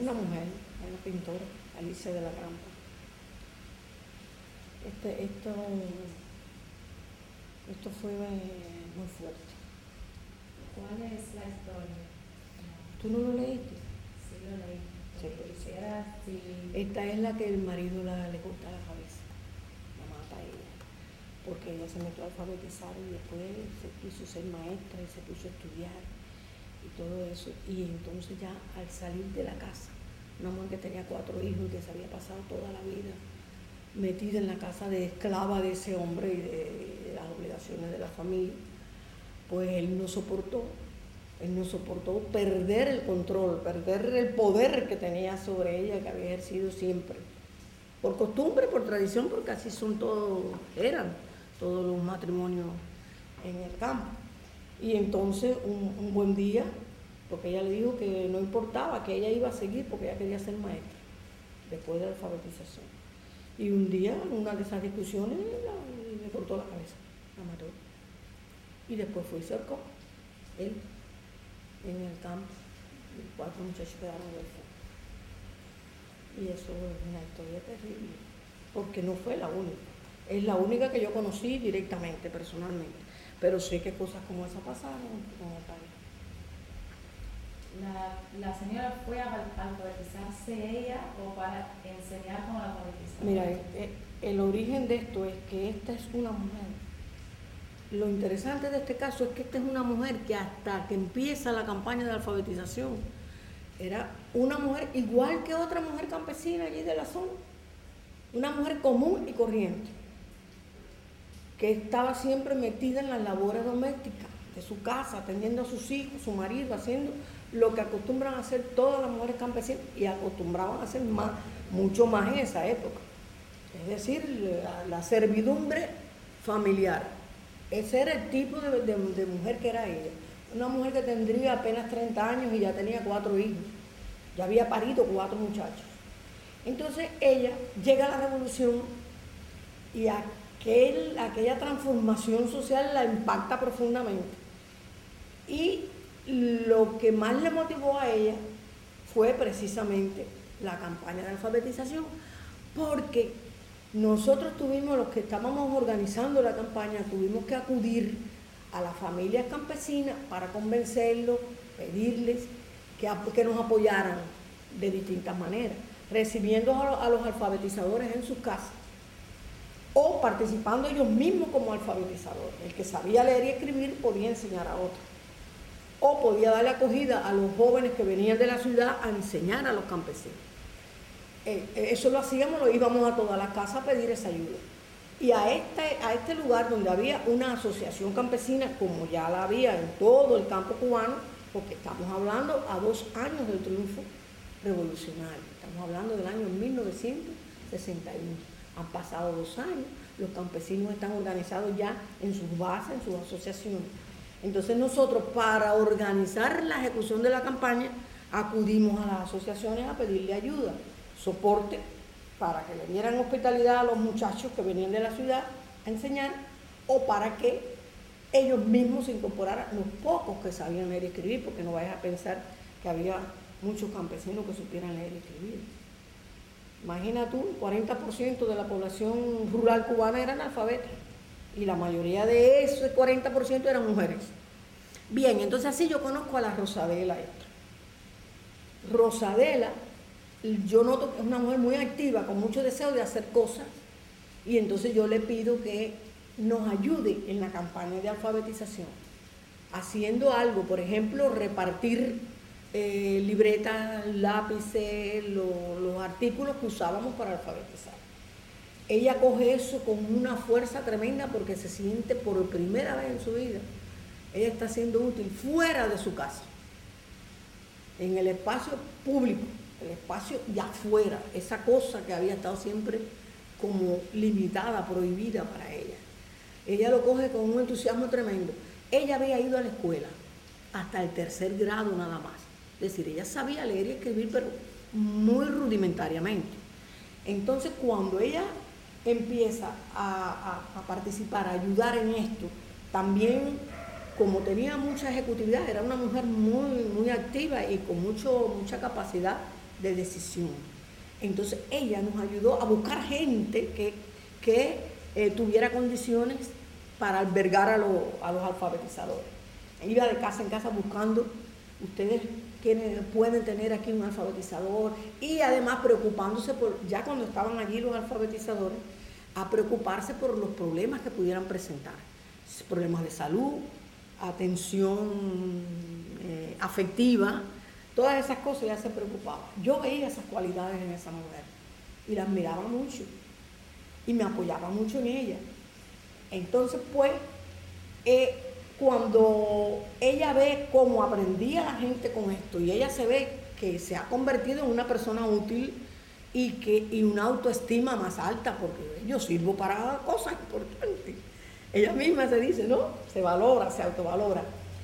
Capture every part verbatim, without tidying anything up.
una mujer, una pintora, Alicia de la Trampa. Este, esto, esto fue muy fuerte. ¿Cuál es la historia? ¿Tú no lo leíste? Sí, lo leí. Sí, quisiera, sí. Esta es la que el marido la, le corta la cabeza, la mata a ella, porque ella se metió a alfabetizar y después se quiso ser maestra y se puso a estudiar y todo eso. Y entonces ya al salir de la casa, una mujer que tenía cuatro hijos y que se había pasado toda la vida metida en la casa de esclava de ese hombre y de, de las obligaciones de la familia, pues él no soportó, él no soportó perder el control, perder el poder que tenía sobre ella, que había ejercido siempre, por costumbre, por tradición, porque así son todos, eran todos los matrimonios en el campo. Y entonces un, un buen día, porque ella le dijo que no importaba, que ella iba a seguir porque ella quería ser maestra, después de la alfabetización. Y un día, en una de esas discusiones, la, le cortó la cabeza, la mató. Y después fue y se ahorcó, él, en el campo. Y cuatro muchachos quedaron huérfanos. Y eso es una historia terrible, porque no fue la única. Es la única que yo conocí directamente, personalmente. Pero sé que cosas como esa pasaron en el país. La, la señora fue a alfabetizarse ella o para enseñar cómo la alfabetizaron. Mira, el, el origen de esto es que esta es una mujer. Lo interesante de este caso es que esta es una mujer que hasta que empieza la campaña de alfabetización era una mujer igual que otra mujer campesina allí de la zona, una mujer común y corriente, que estaba siempre metida en las labores domésticas de su casa, atendiendo a sus hijos, su marido, haciendo lo que acostumbran a hacer todas las mujeres campesinas y acostumbraban a hacer más, mucho más en esa época. Es decir, la, la servidumbre familiar. Ese era el tipo de, de, de mujer que era ella. Una mujer que tendría apenas treinta años y ya tenía cuatro hijos. Ya había parido cuatro muchachos. Entonces ella llega a la revolución y aquel, aquella transformación social la impacta profundamente. Y lo que más le motivó a ella fue precisamente la campaña de alfabetización, porque nosotros tuvimos, los que estábamos organizando la campaña, tuvimos que acudir a las familias campesinas para convencerlos, pedirles que, que nos apoyaran de distintas maneras, recibiendo a los alfabetizadores en sus casas o participando ellos mismos como alfabetizadores. El que sabía leer y escribir podía enseñar a otros, o podía darle acogida a los jóvenes que venían de la ciudad a enseñar a los campesinos. Eh, eso lo hacíamos, lo íbamos a todas las casas a pedir esa ayuda. Y a este, a este lugar donde había una asociación campesina, como ya la había en todo el campo cubano, porque estamos hablando a dos años del triunfo revolucionario, estamos hablando del año mil novecientos sesenta y uno. Han pasado dos años, los campesinos están organizados ya en sus bases, en sus asociaciones. Entonces nosotros, para organizar la ejecución de la campaña, acudimos a las asociaciones a pedirle ayuda, soporte, para que le dieran hospitalidad a los muchachos que venían de la ciudad a enseñar, o para que ellos mismos se incorporaran, los pocos que sabían leer y escribir, porque no vayas a pensar que había muchos campesinos que supieran leer y escribir. Imagina tú, el cuarenta por ciento de la población rural cubana era analfabeta, y la mayoría de ese cuarenta por ciento eran mujeres. Bien, entonces así yo conozco a la Rosadela esta. Rosadela, yo noto que es una mujer muy activa, con mucho deseo de hacer cosas, y entonces yo le pido que nos ayude en la campaña de alfabetización, haciendo algo, por ejemplo, repartir eh, libretas, lápices, lo, los artículos que usábamos para alfabetizar. Ella coge eso con una fuerza tremenda porque se siente por primera vez en su vida, ella está siendo útil fuera de su casa, en el espacio público, el espacio de afuera, esa cosa que había estado siempre como limitada, prohibida para ella. Ella lo coge con un entusiasmo tremendo. Ella había ido a la escuela hasta el tercer grado nada más. Es decir, ella sabía leer y escribir, pero muy rudimentariamente. Entonces, cuando ella empieza a, a, a participar, a ayudar en esto, también, como tenía mucha ejecutividad, era una mujer muy, muy activa y con mucho, mucha capacidad de decisión. Entonces ella nos ayudó a buscar gente que, que eh, tuviera condiciones para albergar a, lo, a los alfabetizadores. Iba de casa en casa buscando, ustedes quienes pueden tener aquí un alfabetizador, y además preocupándose por, ya cuando estaban allí los alfabetizadores, a preocuparse por los problemas que pudieran presentar, problemas de salud, atención eh, afectiva, todas esas cosas. Ella se preocupaba. Yo veía esas cualidades en esa mujer y la admiraba mucho y me apoyaba mucho en ella. Entonces, pues, eh, cuando ella ve cómo aprendía la gente con esto y ella se ve que se ha convertido en una persona útil y, que, y una autoestima más alta, porque yo sirvo para cosas importantes. Ella misma se dice, ¿no? Se valora, se autovalora.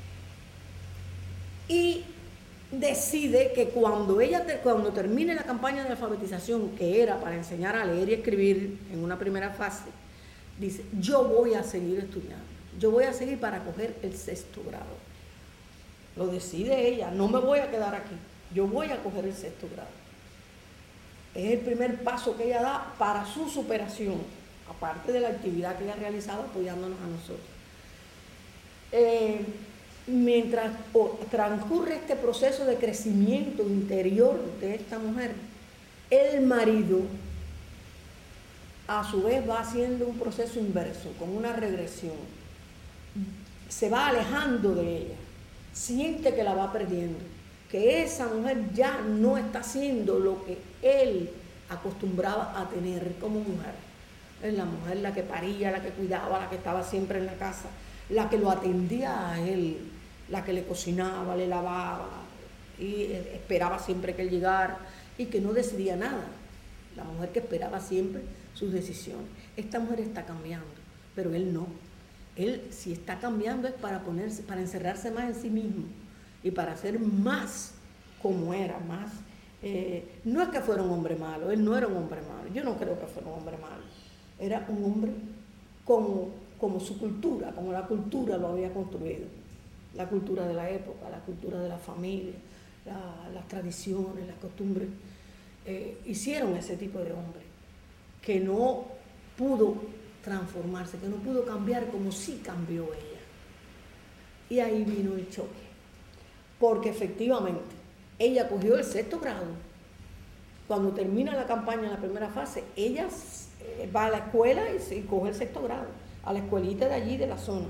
Y decide que cuando ella cuando termine la campaña de alfabetización, que era para enseñar a leer y escribir en una primera fase, dice, yo voy a seguir estudiando, yo voy a seguir para coger el sexto grado. Lo decide ella, no me voy a quedar aquí, yo voy a coger el sexto grado. Es el primer paso que ella da para su superación, aparte de la actividad que ella ha realizado apoyándonos a nosotros. Eh, mientras oh, transcurre este proceso de crecimiento interior de esta mujer, el marido a su vez va haciendo un proceso inverso, como una regresión. Se va alejando de ella, siente que la va perdiendo, que esa mujer ya no está haciendo lo que él acostumbraba a tener como mujer. Es la mujer la que paría, la que cuidaba, la que estaba siempre en la casa, la que lo atendía a él, la que le cocinaba, le lavaba y esperaba siempre que él llegara y que no decidía nada. La mujer que esperaba siempre sus decisiones. Esta mujer está cambiando, pero él no. Él, si está cambiando, es para ponerse, para encerrarse más en sí mismo y para ser más como era, más. Eh, no es que fuera un hombre malo, él no era un hombre malo. Yo no creo que fuera un hombre malo. Era un hombre como, como su cultura, como la cultura lo había construido. La cultura de la época, la cultura de la familia, la, las tradiciones, las costumbres, eh, hicieron ese tipo de hombre que no pudo transformarse, que no pudo cambiar como sí cambió ella. Y ahí vino el choque, porque efectivamente ella cogió el sexto grado. Cuando termina la campaña en la primera fase, ella va a la escuela y, y coge el sexto grado, a la escuelita de allí, de la zona.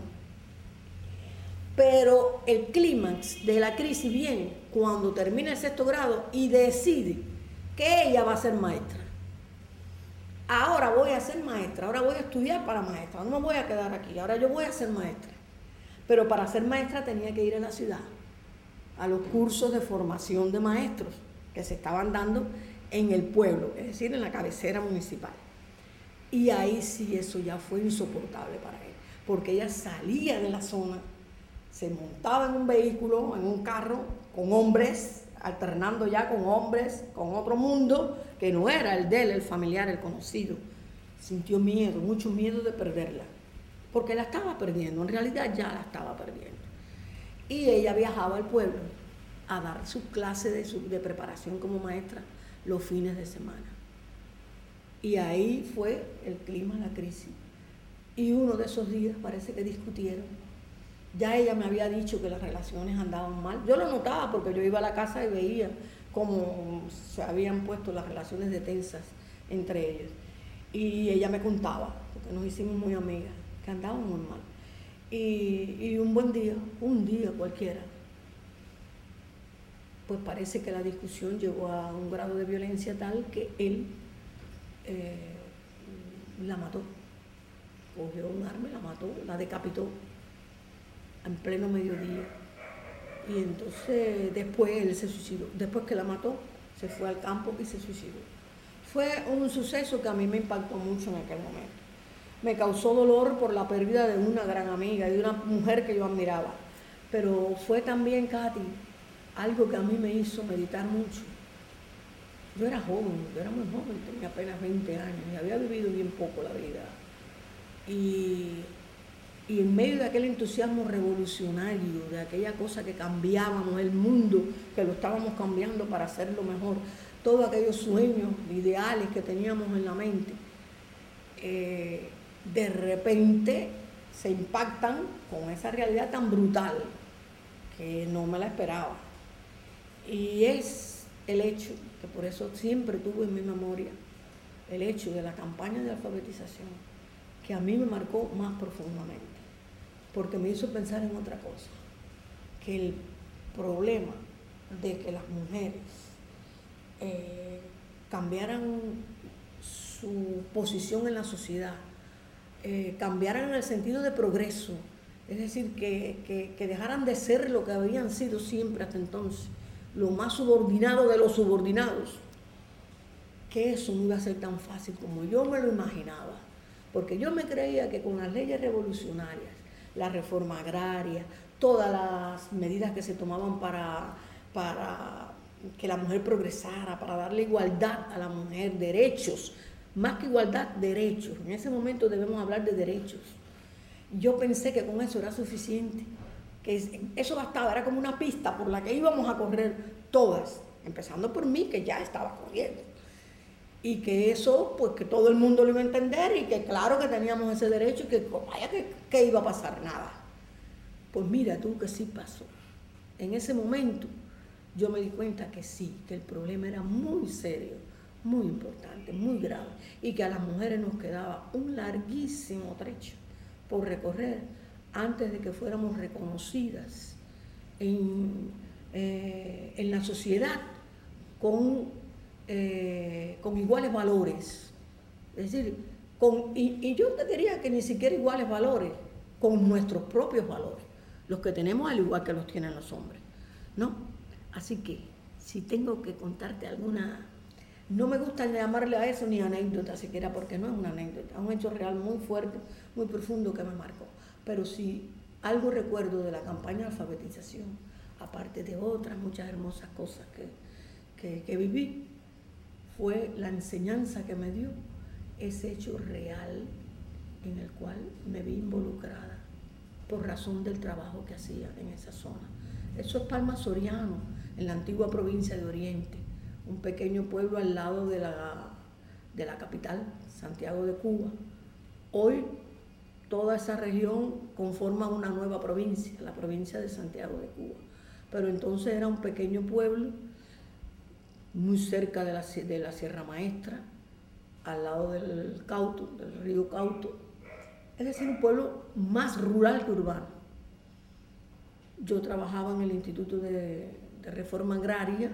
Pero el clímax de la crisis viene cuando termina el sexto grado y decide que ella va a ser maestra. Ahora voy a ser maestra, ahora voy a estudiar para maestra, no me voy a quedar aquí, ahora yo voy a ser maestra. Pero para ser maestra tenía que ir a la ciudad, a los cursos de formación de maestros que se estaban dando en el pueblo, es decir, en la cabecera municipal. Y ahí sí eso ya fue insoportable para él, porque ella salía de la zona, se montaba en un vehículo, en un carro, con hombres, alternando ya con hombres, con otro mundo, que no era el de él, el familiar, el conocido. Sintió miedo, mucho miedo de perderla, porque la estaba perdiendo, en realidad ya la estaba perdiendo. Y ella viajaba al pueblo a dar su clase de, su, de preparación como maestra los fines de semana. Y ahí fue el clima, la crisis. Y uno de esos días parece que discutieron. Ya ella me había dicho que las relaciones andaban mal. Yo lo notaba porque yo iba a la casa y veía cómo se habían puesto las relaciones de tensas entre ellos. Y ella me contaba, porque nos hicimos muy amigas, que andaban muy mal. Y, y un buen día, un día cualquiera, pues parece que la discusión llegó a un grado de violencia tal que él eh, la mató. Cogió un arma y la mató, la decapitó en pleno mediodía. Y entonces después él se suicidó. Después que la mató, se fue al campo y se suicidó. Fue un suceso que a mí me impactó mucho en aquel momento. Me causó dolor por la pérdida de una gran amiga, de una mujer que yo admiraba. Pero fue también, Katy, algo que a mí me hizo meditar mucho. Yo era joven, yo era muy joven, tenía apenas veinte años y había vivido bien poco la vida. Y Y en medio de aquel entusiasmo revolucionario, de aquella cosa que cambiábamos el mundo, que lo estábamos cambiando para hacerlo mejor, todos aquellos sueños, ideales que teníamos en la mente, eh, de repente se impactan con esa realidad tan brutal que no me la esperaba. Y es el hecho, que por eso siempre tuve en mi memoria, el hecho de la campaña de alfabetización, que a mí me marcó más profundamente, porque me hizo pensar en otra cosa, que el problema de que las mujeres eh, cambiaran su posición en la sociedad, eh, cambiaran en el sentido de progreso, es decir, que, que, que dejaran de ser lo que habían sido siempre hasta entonces, lo más subordinado de los subordinados, que eso no iba a ser tan fácil como yo me lo imaginaba, porque yo me creía que con las leyes revolucionarias, la reforma agraria, todas las medidas que se tomaban para, para que la mujer progresara, para darle igualdad a la mujer, derechos, más que igualdad, derechos. En ese momento debemos hablar de derechos. Yo pensé que con eso era suficiente, que eso bastaba, era como una pista por la que íbamos a correr todas, empezando por mí, que ya estaba corriendo. Y que eso, pues que todo el mundo lo iba a entender y que claro que teníamos ese derecho y que vaya que, que iba a pasar nada. Pues mira tú que sí pasó. En ese momento yo me di cuenta que sí, que el problema era muy serio, muy importante, muy grave y que a las mujeres nos quedaba un larguísimo trecho por recorrer antes de que fuéramos reconocidas en, eh, en la sociedad con... Eh, con iguales valores, es decir, con, y, y yo te diría que ni siquiera iguales valores, con nuestros propios valores, los que tenemos al igual que los tienen los hombres, ¿no? Así que, si tengo que contarte alguna, no me gusta llamarle a eso ni anécdota siquiera, porque no es una anécdota, es un hecho real muy fuerte, muy profundo que me marcó, pero si algo recuerdo de la campaña de alfabetización, aparte de otras muchas hermosas cosas que, que, que viví, fue la enseñanza que me dio ese hecho real en el cual me vi involucrada por razón del trabajo que hacía en esa zona. Eso es Palma Soriano, en la antigua provincia de Oriente, un pequeño pueblo al lado de la, de la capital, Santiago de Cuba. Hoy toda esa región conforma una nueva provincia, la provincia de Santiago de Cuba, pero entonces era un pequeño pueblo muy cerca de la, de la Sierra Maestra, al lado del Cauto, del río Cauto, es decir, un pueblo más rural que urbano. Yo trabajaba en el Instituto de, de Reforma Agraria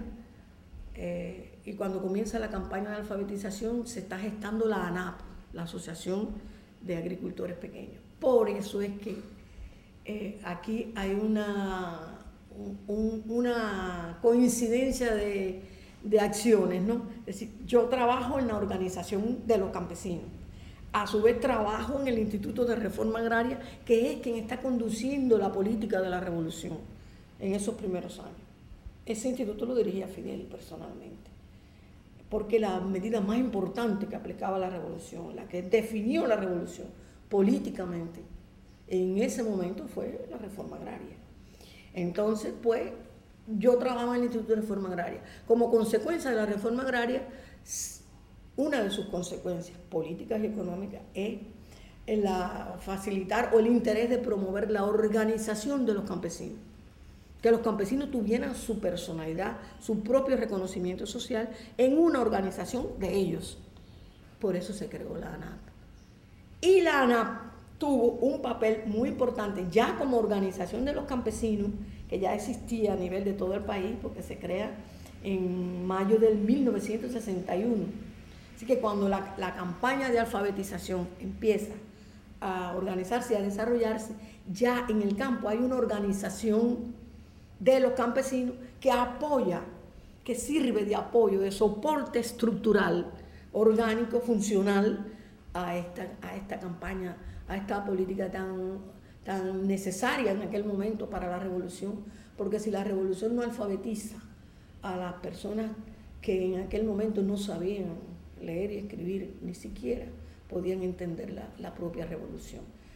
eh, y cuando comienza la campaña de alfabetización se está gestando la ANAP, la Asociación de Agricultores Pequeños. Por eso es que eh, aquí hay una, un, una coincidencia de de acciones, ¿no? Es decir, yo trabajo en la organización de los campesinos, a su vez trabajo en el Instituto de Reforma Agraria, que es quien está conduciendo la política de la revolución en esos primeros años. Ese instituto lo dirigía Fidel personalmente, porque la medida más importante que aplicaba la revolución, la que definió la revolución políticamente, en ese momento fue la reforma agraria. Entonces, pues, yo trabajaba en el Instituto de Reforma Agraria. Como consecuencia de la reforma agraria, una de sus consecuencias políticas y económicas es la facilitar o el interés de promover la organización de los campesinos. Que los campesinos tuvieran su personalidad, su propio reconocimiento social en una organización de ellos. Por eso se creó la ANAP. Y la ANAP tuvo un papel muy importante ya como organización de los campesinos, que ya existía a nivel de todo el país, porque se crea en mayo del mil novecientos sesenta y uno. Así que cuando la, la campaña de alfabetización empieza a organizarse y a desarrollarse, ya en el campo hay una organización de los campesinos que apoya, que sirve de apoyo, de soporte estructural, orgánico, funcional a esta, a esta campaña, a esta política tan, tan necesaria en aquel momento para la revolución, porque si la revolución no alfabetiza a las personas que en aquel momento no sabían leer y escribir, ni siquiera podían entender la, la propia revolución.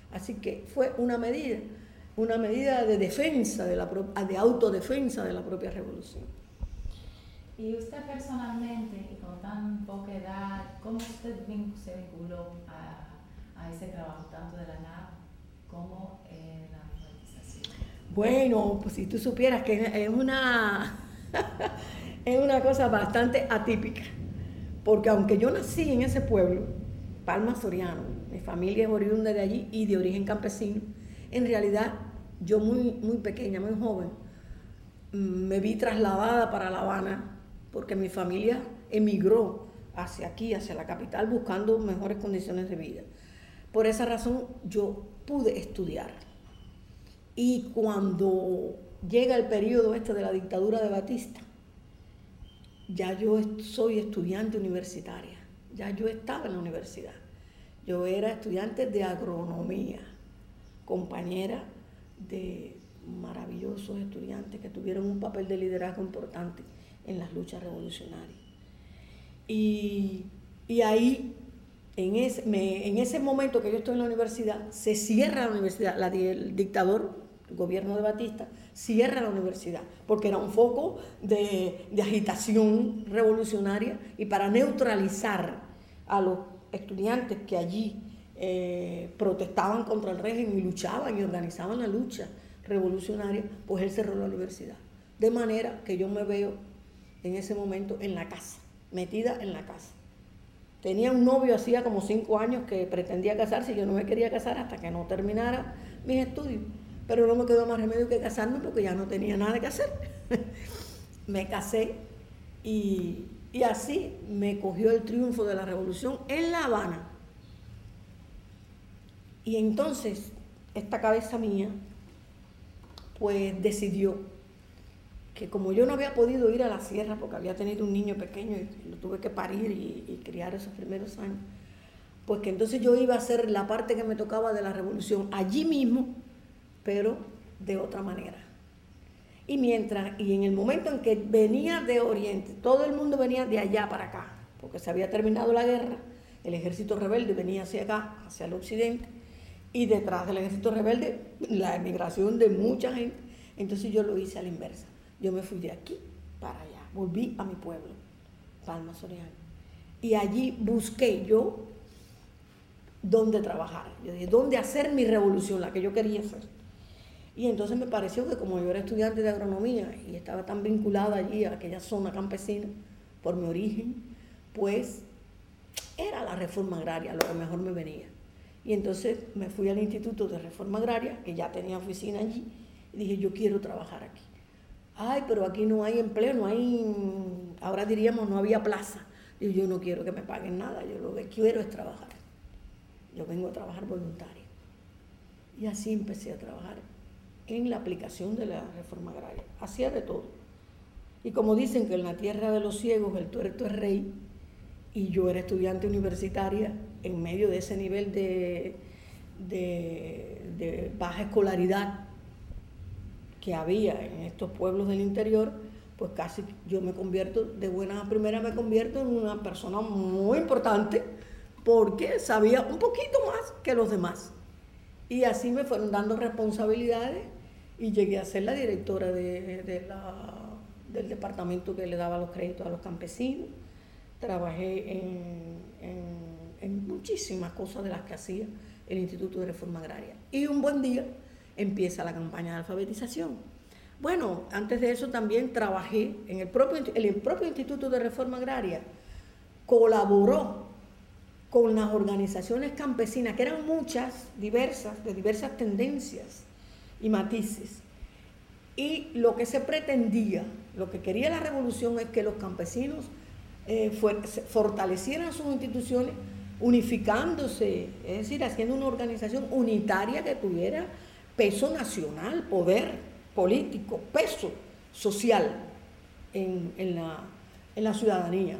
Así que fue una medida, una medida de defensa, de, la, de autodefensa de la propia revolución. Y usted personalmente, y con tan poca edad, ¿cómo usted se vinculó a, a ese trabajo, tanto de la N A P como en la alfabetización? Bueno, pues si tú supieras que es una, es una cosa bastante atípica, porque aunque yo nací en ese pueblo, Palma Soriano, mi familia es oriunda de allí y de origen campesino, en realidad yo muy, muy pequeña, muy joven, me vi trasladada para La Habana porque mi familia emigró hacia aquí, hacia la capital, buscando mejores condiciones de vida. Por esa razón yo pude estudiar. Y cuando llega el periodo este de la dictadura de Batista, ya yo soy estudiante universitaria, ya yo estaba en la universidad. Yo era estudiante de agronomía, compañera de maravillosos estudiantes que tuvieron un papel de liderazgo importante en las luchas revolucionarias. Y, y ahí, en ese, me, en ese momento que yo estoy en la universidad, se cierra la universidad, la, el dictador, el gobierno de Batista, cierra la universidad, porque era un foco de, de agitación revolucionaria, y para neutralizar a los estudiantes que allí eh, protestaban contra el régimen y luchaban y organizaban la lucha revolucionaria, pues él cerró la universidad. De manera que yo me veo en ese momento en la casa, metida en la casa. Tenía un novio hacía como cinco años que pretendía casarse y yo no me quería casar hasta que no terminara mis estudios. Pero no me quedó más remedio que casarme porque ya no tenía nada que hacer. Me casé y, y así me cogió el triunfo de la revolución en La Habana. Y entonces esta cabeza mía pues decidió que como yo no había podido ir a la sierra porque había tenido un niño pequeño y lo tuve que parir y, y criar esos primeros años, pues que entonces yo iba a hacer la parte que me tocaba de la revolución allí mismo, pero de otra manera. Y mientras, y en el momento en que venía de Oriente, todo el mundo venía de allá para acá, porque se había terminado la guerra, el ejército rebelde venía hacia acá, hacia el occidente, y detrás del ejército rebelde, la emigración de mucha gente. Entonces yo lo hice a la inversa. Yo me fui de aquí para allá, volví a mi pueblo, Palma Soriano. Y allí busqué yo dónde trabajar, yo dije, dónde hacer mi revolución, la que yo quería hacer. Y entonces me pareció que como yo era estudiante de agronomía y estaba tan vinculada allí a aquella zona campesina por mi origen, pues era la reforma agraria lo que mejor me venía. Y entonces me fui al Instituto de Reforma Agraria, que ya tenía oficina allí, y dije, yo quiero trabajar aquí. Ay, pero aquí no hay empleo, no hay, ahora diríamos, no había plaza. Digo, yo no quiero que me paguen nada, yo lo que quiero es trabajar. Yo vengo a trabajar voluntario. Y así empecé a trabajar en la aplicación de la reforma agraria. Hacía de todo. Y como dicen que en la tierra de los ciegos el tuerto es rey, y yo era estudiante universitaria en medio de ese nivel de, de, de baja escolaridad que había en estos pueblos del interior, pues casi yo me convierto, de buena a primera me convierto en una persona muy importante, porque sabía un poquito más que los demás. Y así me fueron dando responsabilidades y llegué a ser la directora de, de la, del departamento que le daba los créditos a los campesinos. Trabajé en, en, en muchísimas cosas de las que hacía el Instituto de Reforma Agraria. Y un buen día empieza la campaña de alfabetización. Bueno, antes de eso también trabajé en el propio, el propio Instituto de Reforma Agraria, colaboró con las organizaciones campesinas, que eran muchas, diversas, de diversas tendencias y matices. Y lo que se pretendía, lo que quería la revolución es que los campesinos eh, fortalecieran sus instituciones, unificándose, es decir, haciendo una organización unitaria que tuviera peso nacional, poder político, peso social en, en, la, en la ciudadanía.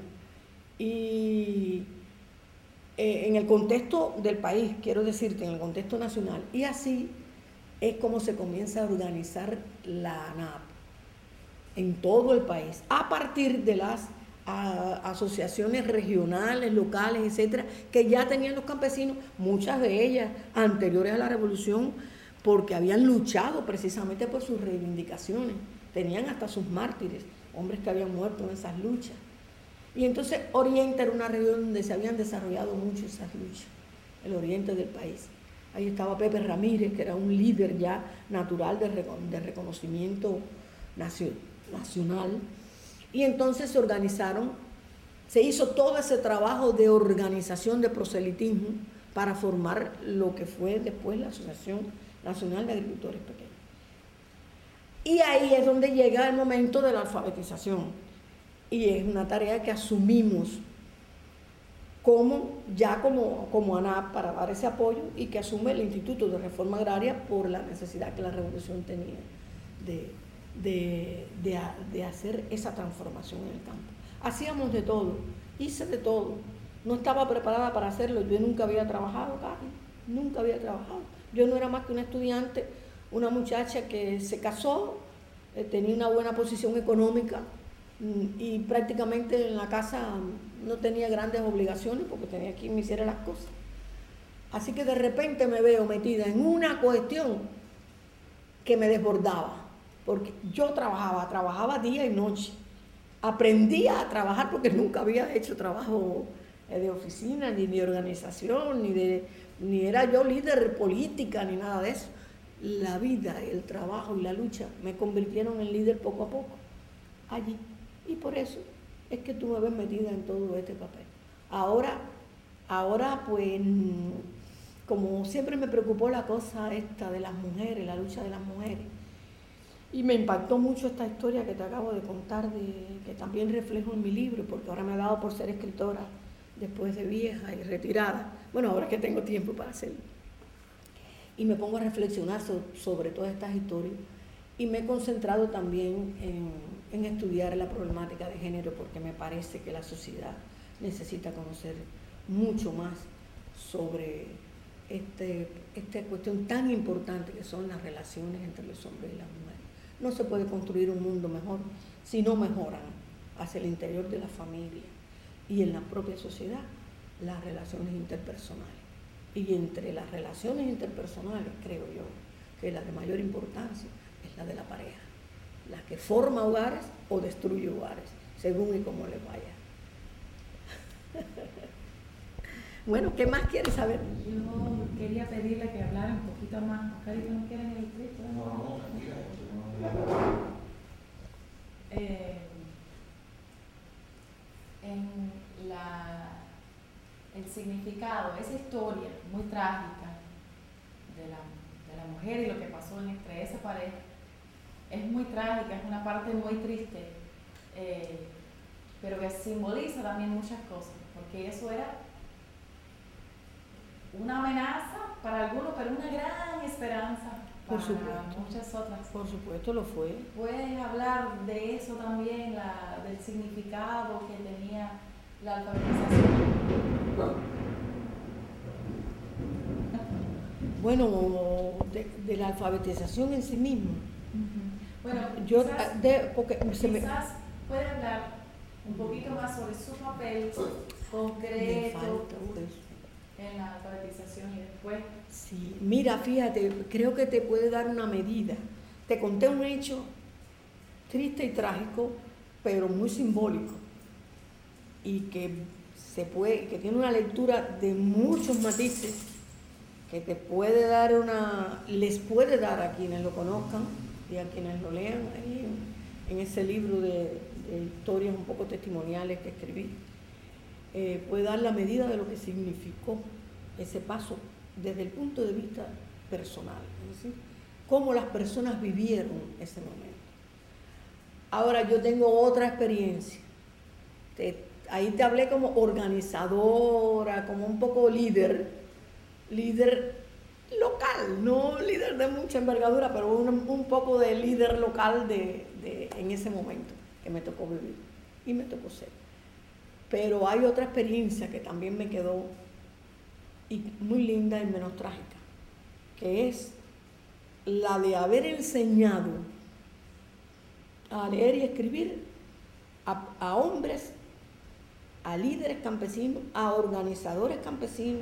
Y eh, en el contexto del país, quiero decirte, en el contexto nacional. Y así es como se comienza a organizar la A N A P en todo el país, a partir de las a, asociaciones regionales, locales, etcétera, que ya tenían los campesinos, muchas de ellas anteriores a la revolución, porque habían luchado precisamente por sus reivindicaciones, tenían hasta sus mártires, hombres que habían muerto en esas luchas. Y entonces Oriente era una región donde se habían desarrollado mucho esas luchas, el oriente del país. Ahí estaba Pepe Ramírez, que era un líder ya natural de, de reconocimiento nacional. Y entonces se organizaron, se hizo todo ese trabajo de organización de proselitismo para formar lo que fue después la Asociación Nacional de Agricultores Pequeños. Y ahí es donde llega el momento de la alfabetización. Y es una tarea que asumimos como, ya como, como ANAP para dar ese apoyo y que asume el Instituto de Reforma Agraria por la necesidad que la revolución tenía de, de, de, de hacer esa transformación en el campo. Hacíamos de todo, hice de todo. No estaba preparada para hacerlo, yo nunca había trabajado, Carlos, nunca había trabajado. Yo no era más que una estudiante, una muchacha que se casó, eh, tenía una buena posición económica, y prácticamente en la casa no tenía grandes obligaciones porque tenía quien me hiciera las cosas. Así que de repente me veo metida en una cuestión que me desbordaba, porque yo trabajaba, trabajaba día y noche, aprendía a trabajar porque nunca había hecho trabajo de oficina, ni de organización, ni, de, ni era yo líder política, ni nada de eso. La vida, el trabajo y la lucha me convirtieron en líder poco a poco, allí. Y por eso es que tú me ves metida en todo este papel. Ahora, ahora pues, como siempre me preocupó la cosa esta de las mujeres, la lucha de las mujeres, y me impactó mucho esta historia que te acabo de contar, de, que también reflejo en mi libro, porque ahora me ha dado por ser escritora después de vieja y retirada. Bueno, ahora que tengo tiempo para hacerlo. Y me pongo a reflexionar so, sobre todas estas historias. Y me he concentrado también en, en estudiar la problemática de género porque me parece que la sociedad necesita conocer mucho más sobre este, esta cuestión tan importante que son las relaciones entre los hombres y las mujeres. No se puede construir un mundo mejor si no mejoran hacia el interior de la familia y en la propia sociedad las relaciones interpersonales. Y entre las relaciones interpersonales, creo yo, que la de mayor importancia es la de la pareja, la que forma hogares o destruye hogares, según y cómo les vaya. Bueno, ¿qué más quieres saber? Yo quería pedirle que hablara un poquito más. ¿Oscarito no quiere el escrito? No, no, tranquila. Eh, en la, el significado, esa historia muy trágica de la, de la mujer y lo que pasó entre esa pareja, es muy trágica, es una parte muy triste, eh, pero que simboliza también muchas cosas, porque eso era una amenaza para algunos, pero una gran esperanza para Por supuesto. muchas otras. Por supuesto lo fue. ¿Puedes hablar de eso también, la, del significado que tenía la alfabetización? Bueno, de, de la alfabetización en sí misma. Uh-huh. Bueno, yo quizás, de, porque se me, quizás puede hablar un poquito más sobre su papel concreto me falta eso. En la alfabetización y después. Sí, mira, fíjate, creo que te puede dar una medida. Te conté un hecho triste y trágico, pero muy simbólico y que se puede, que tiene una lectura de muchos matices que te puede dar una, les puede dar a quienes lo conozcan y a quienes lo lean ahí en, en ese libro de, de historias un poco testimoniales que escribí. Eh, puede dar la medida de lo que significó ese paso desde el punto de vista personal, es decir, cómo las personas vivieron ese momento. Ahora yo tengo otra experiencia, te, ahí te hablé como organizadora, como un poco líder, líder local, no líder de mucha envergadura, pero un, un poco de líder local de, de, en ese momento que me tocó vivir y me tocó ser. Pero hay otra experiencia que también me quedó y muy linda y menos trágica, que es la de haber enseñado a leer y escribir a, a hombres a líderes campesinos, a organizadores campesinos,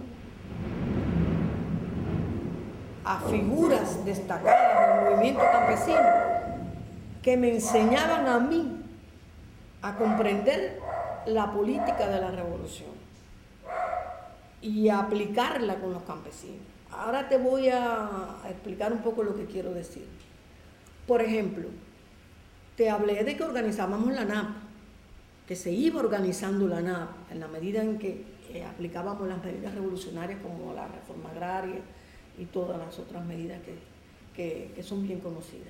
a figuras destacadas del movimiento campesino que me enseñaban a mí a comprender la política de la revolución y a aplicarla con los campesinos. Ahora te voy a explicar un poco lo que quiero decir. Por ejemplo, te hablé de que organizábamos la N A P, que se iba organizando la N A P en la medida en que eh, aplicábamos las medidas revolucionarias como la reforma agraria y todas las otras medidas que, que, que son bien conocidas.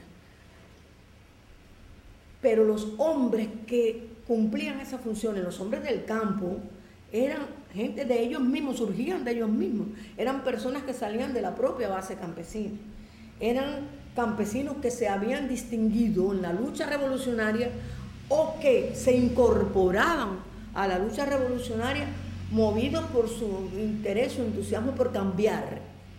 Pero los hombres que cumplían esas funciones, los hombres del campo, eran gente de ellos mismos, surgían de ellos mismos, eran personas que salían de la propia base campesina, eran campesinos que se habían distinguido en la lucha revolucionaria o que se incorporaban a la lucha revolucionaria movidos por su interés, su entusiasmo por cambiar,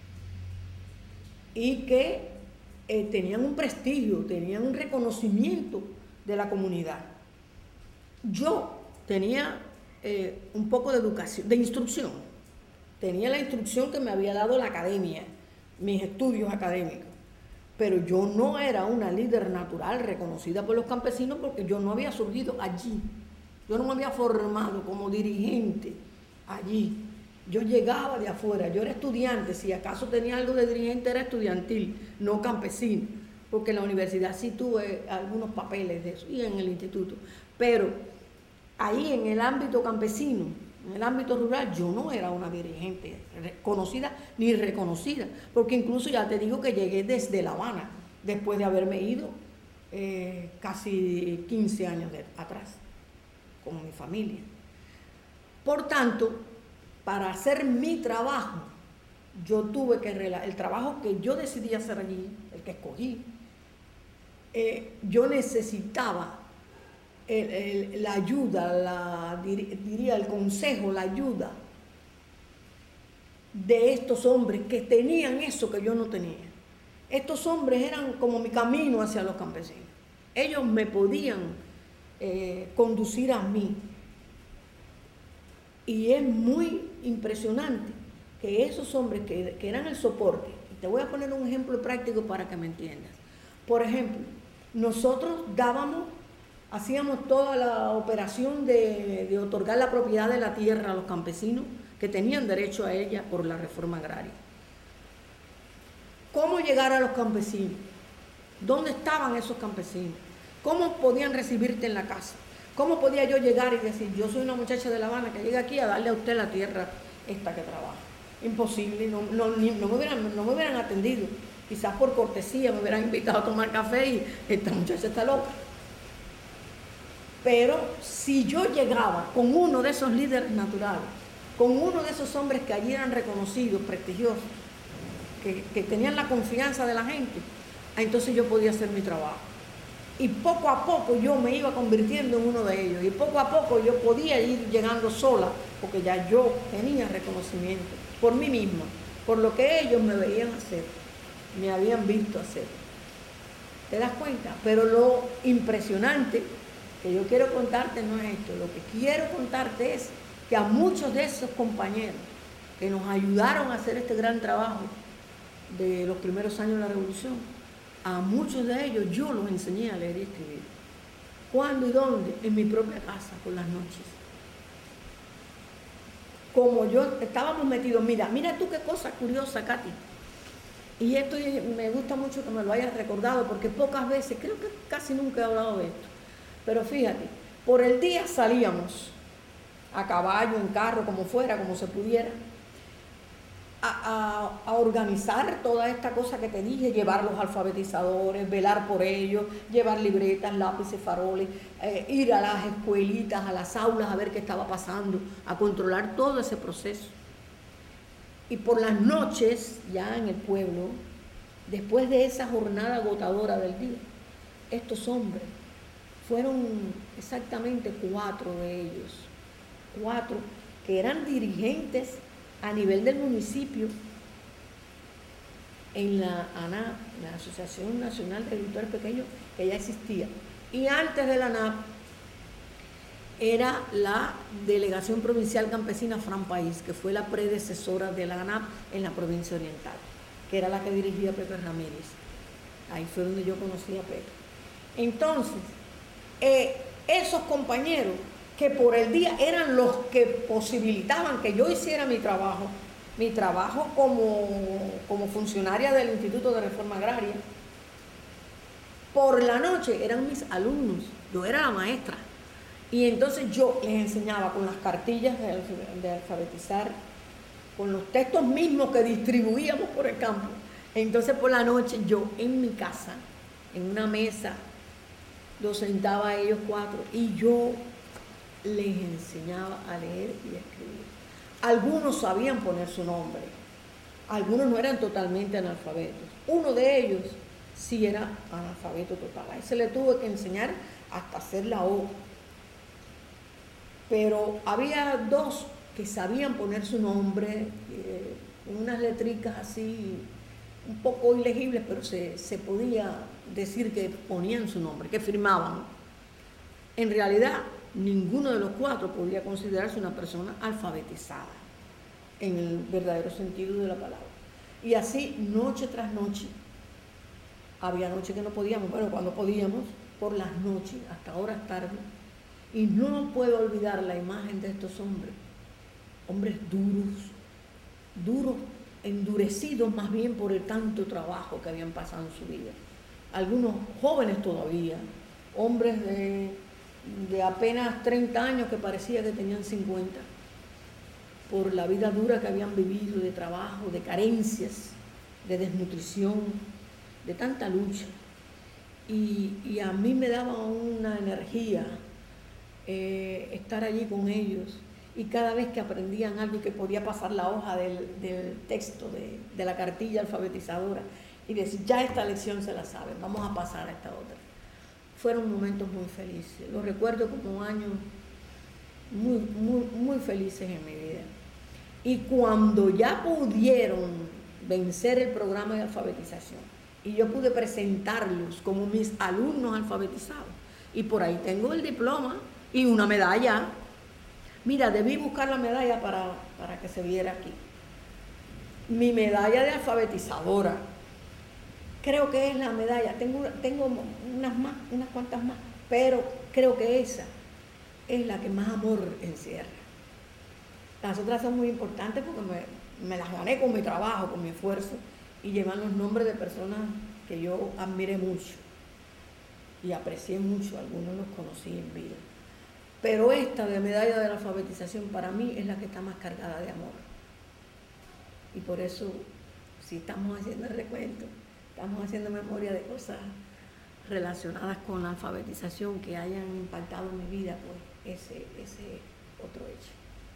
y que eh, tenían un prestigio, tenían un reconocimiento de la comunidad. Yo tenía eh, un poco de educación, de instrucción, tenía la instrucción que me había dado la academia, mis estudios académicos, pero yo no era una líder natural reconocida por los campesinos porque yo no había surgido allí, yo no me había formado como dirigente allí, yo llegaba de afuera, yo era estudiante, si acaso tenía algo de dirigente era estudiantil, no campesino, porque en la universidad sí tuve algunos papeles de eso y en el instituto, pero ahí en el ámbito campesino, en el ámbito rural, yo no era una dirigente conocida ni reconocida, porque incluso ya te digo que llegué desde La Habana, después de haberme ido eh, casi quince años de, atrás, con mi familia. Por tanto, para hacer mi trabajo, yo tuve que, el trabajo que yo decidí hacer allí, el que escogí, eh, yo necesitaba el, el, la ayuda, la, diría el consejo, la ayuda de estos hombres que tenían eso que yo no tenía. Estos hombres eran como mi camino hacia los campesinos. Ellos me podían eh, conducir a mí. Y es muy impresionante que esos hombres que, que eran el soporte, y te voy a poner un ejemplo práctico para que me entiendas. Por ejemplo, nosotros dábamos, hacíamos toda la operación de, de otorgar la propiedad de la tierra a los campesinos que tenían derecho a ella por la reforma agraria. ¿Cómo llegar a los campesinos? ¿Dónde estaban esos campesinos? ¿Cómo podían recibirte en la casa? ¿Cómo podía yo llegar y decir, yo soy una muchacha de La Habana que llega aquí a darle a usted la tierra esta que trabaja? Imposible, no, no, ni, no, me hubieran, no me hubieran atendido. Quizás por cortesía me hubieran invitado a tomar café y esta muchacha está loca. Pero si yo llegaba con uno de esos líderes naturales, con uno de esos hombres que allí eran reconocidos, prestigiosos, que, que tenían la confianza de la gente, entonces yo podía hacer mi trabajo. Y poco a poco yo me iba convirtiendo en uno de ellos. Y poco a poco yo podía ir llegando sola, porque ya yo tenía reconocimiento por mí misma, por lo que ellos me veían hacer, me habían visto hacer. ¿Te das cuenta? Pero lo impresionante que yo quiero contarte no es esto. Lo que quiero contarte es que a muchos de esos compañeros que nos ayudaron a hacer este gran trabajo de los primeros años de la Revolución, a muchos de ellos yo los enseñé a leer y escribir. ¿Cuándo y dónde? En mi propia casa, por las noches. Como yo estábamos metidos, mira, mira tú qué cosa curiosa, Katy. Y esto me gusta mucho que me lo hayas recordado, porque pocas veces, creo que casi nunca he hablado de esto. Pero fíjate, por el día salíamos a caballo, en carro, como fuera, como se pudiera, A, a, a organizar toda esta cosa que te dije, llevar los alfabetizadores, velar por ellos, llevar libretas, lápices, faroles, eh, ir a las escuelitas, a las aulas a ver qué estaba pasando, a controlar todo ese proceso. Y por las noches, ya en el pueblo, después de esa jornada agotadora del día, estos hombres, fueron exactamente cuatro de ellos, cuatro que eran dirigentes a nivel del municipio en la ANAP, la Asociación Nacional de Agricultores Pequeños, que ya existía. Y antes de la ANAP era la Delegación Provincial Campesina Fran País, que fue la predecesora de la ANAP en la provincia oriental, que era la que dirigía Pepe Ramírez. Ahí fue donde yo conocí a Pepe. Entonces, eh, esos compañeros que por el día eran los que posibilitaban que yo hiciera mi trabajo, mi trabajo como, como funcionaria del Instituto de Reforma Agraria, por la noche eran mis alumnos, yo era la maestra. Y entonces yo les enseñaba con las cartillas de, de alfabetizar, con los textos mismos que distribuíamos por el campo. Entonces por la noche yo en mi casa, en una mesa, los sentaba a ellos cuatro y yo les enseñaba a leer y a escribir. Algunos sabían poner su nombre, algunos no eran totalmente analfabetos. Uno de ellos sí era analfabeto total, a ese le tuve que enseñar hasta hacer la O. Pero había dos que sabían poner su nombre, eh, unas letricas así, un poco ilegibles, pero se, se podía decir que ponían su nombre, que firmaban. En realidad, ninguno de los cuatro podía considerarse una persona alfabetizada, en el verdadero sentido de la palabra. Y así, noche tras noche, había noches que no podíamos, bueno, cuando podíamos, por las noches, hasta horas tarde. Y no puedo olvidar la imagen de estos hombres, hombres duros, duros, endurecidos más bien por el tanto trabajo que habían pasado en su vida. Algunos jóvenes todavía, hombres de, de apenas treinta años que parecía que tenían cincuenta, por la vida dura que habían vivido, de trabajo, de carencias, de desnutrición, de tanta lucha. Y, y a mí me daba una energía Eh, estar allí con ellos, y cada vez que aprendían algo y que podía pasar la hoja del, del texto, de, de la cartilla alfabetizadora, y decir, ya esta lección se la saben, vamos a pasar a esta otra. Fueron momentos muy felices, los recuerdo como años muy, muy, muy felices en mi vida. Y cuando ya pudieron vencer el programa de alfabetización, y yo pude presentarlos como mis alumnos alfabetizados, y por ahí tengo el diploma y una medalla. Mira, debí buscar la medalla para, para que se viera aquí. Mi medalla de alfabetizadora. Creo que es la medalla. Tengo, tengo unas más, unas cuantas más, pero creo que esa es la que más amor encierra. Las otras son muy importantes porque me, me las gané con mi trabajo, con mi esfuerzo, y llevan los nombres de personas que yo admiré mucho y aprecié mucho, algunos los conocí en vida. Pero esta de medalla de la alfabetización para mí es la que está más cargada de amor. Y por eso, si estamos haciendo el recuento, estamos haciendo memoria de cosas relacionadas con la alfabetización que hayan impactado en mi vida, pues ese, ese otro hecho.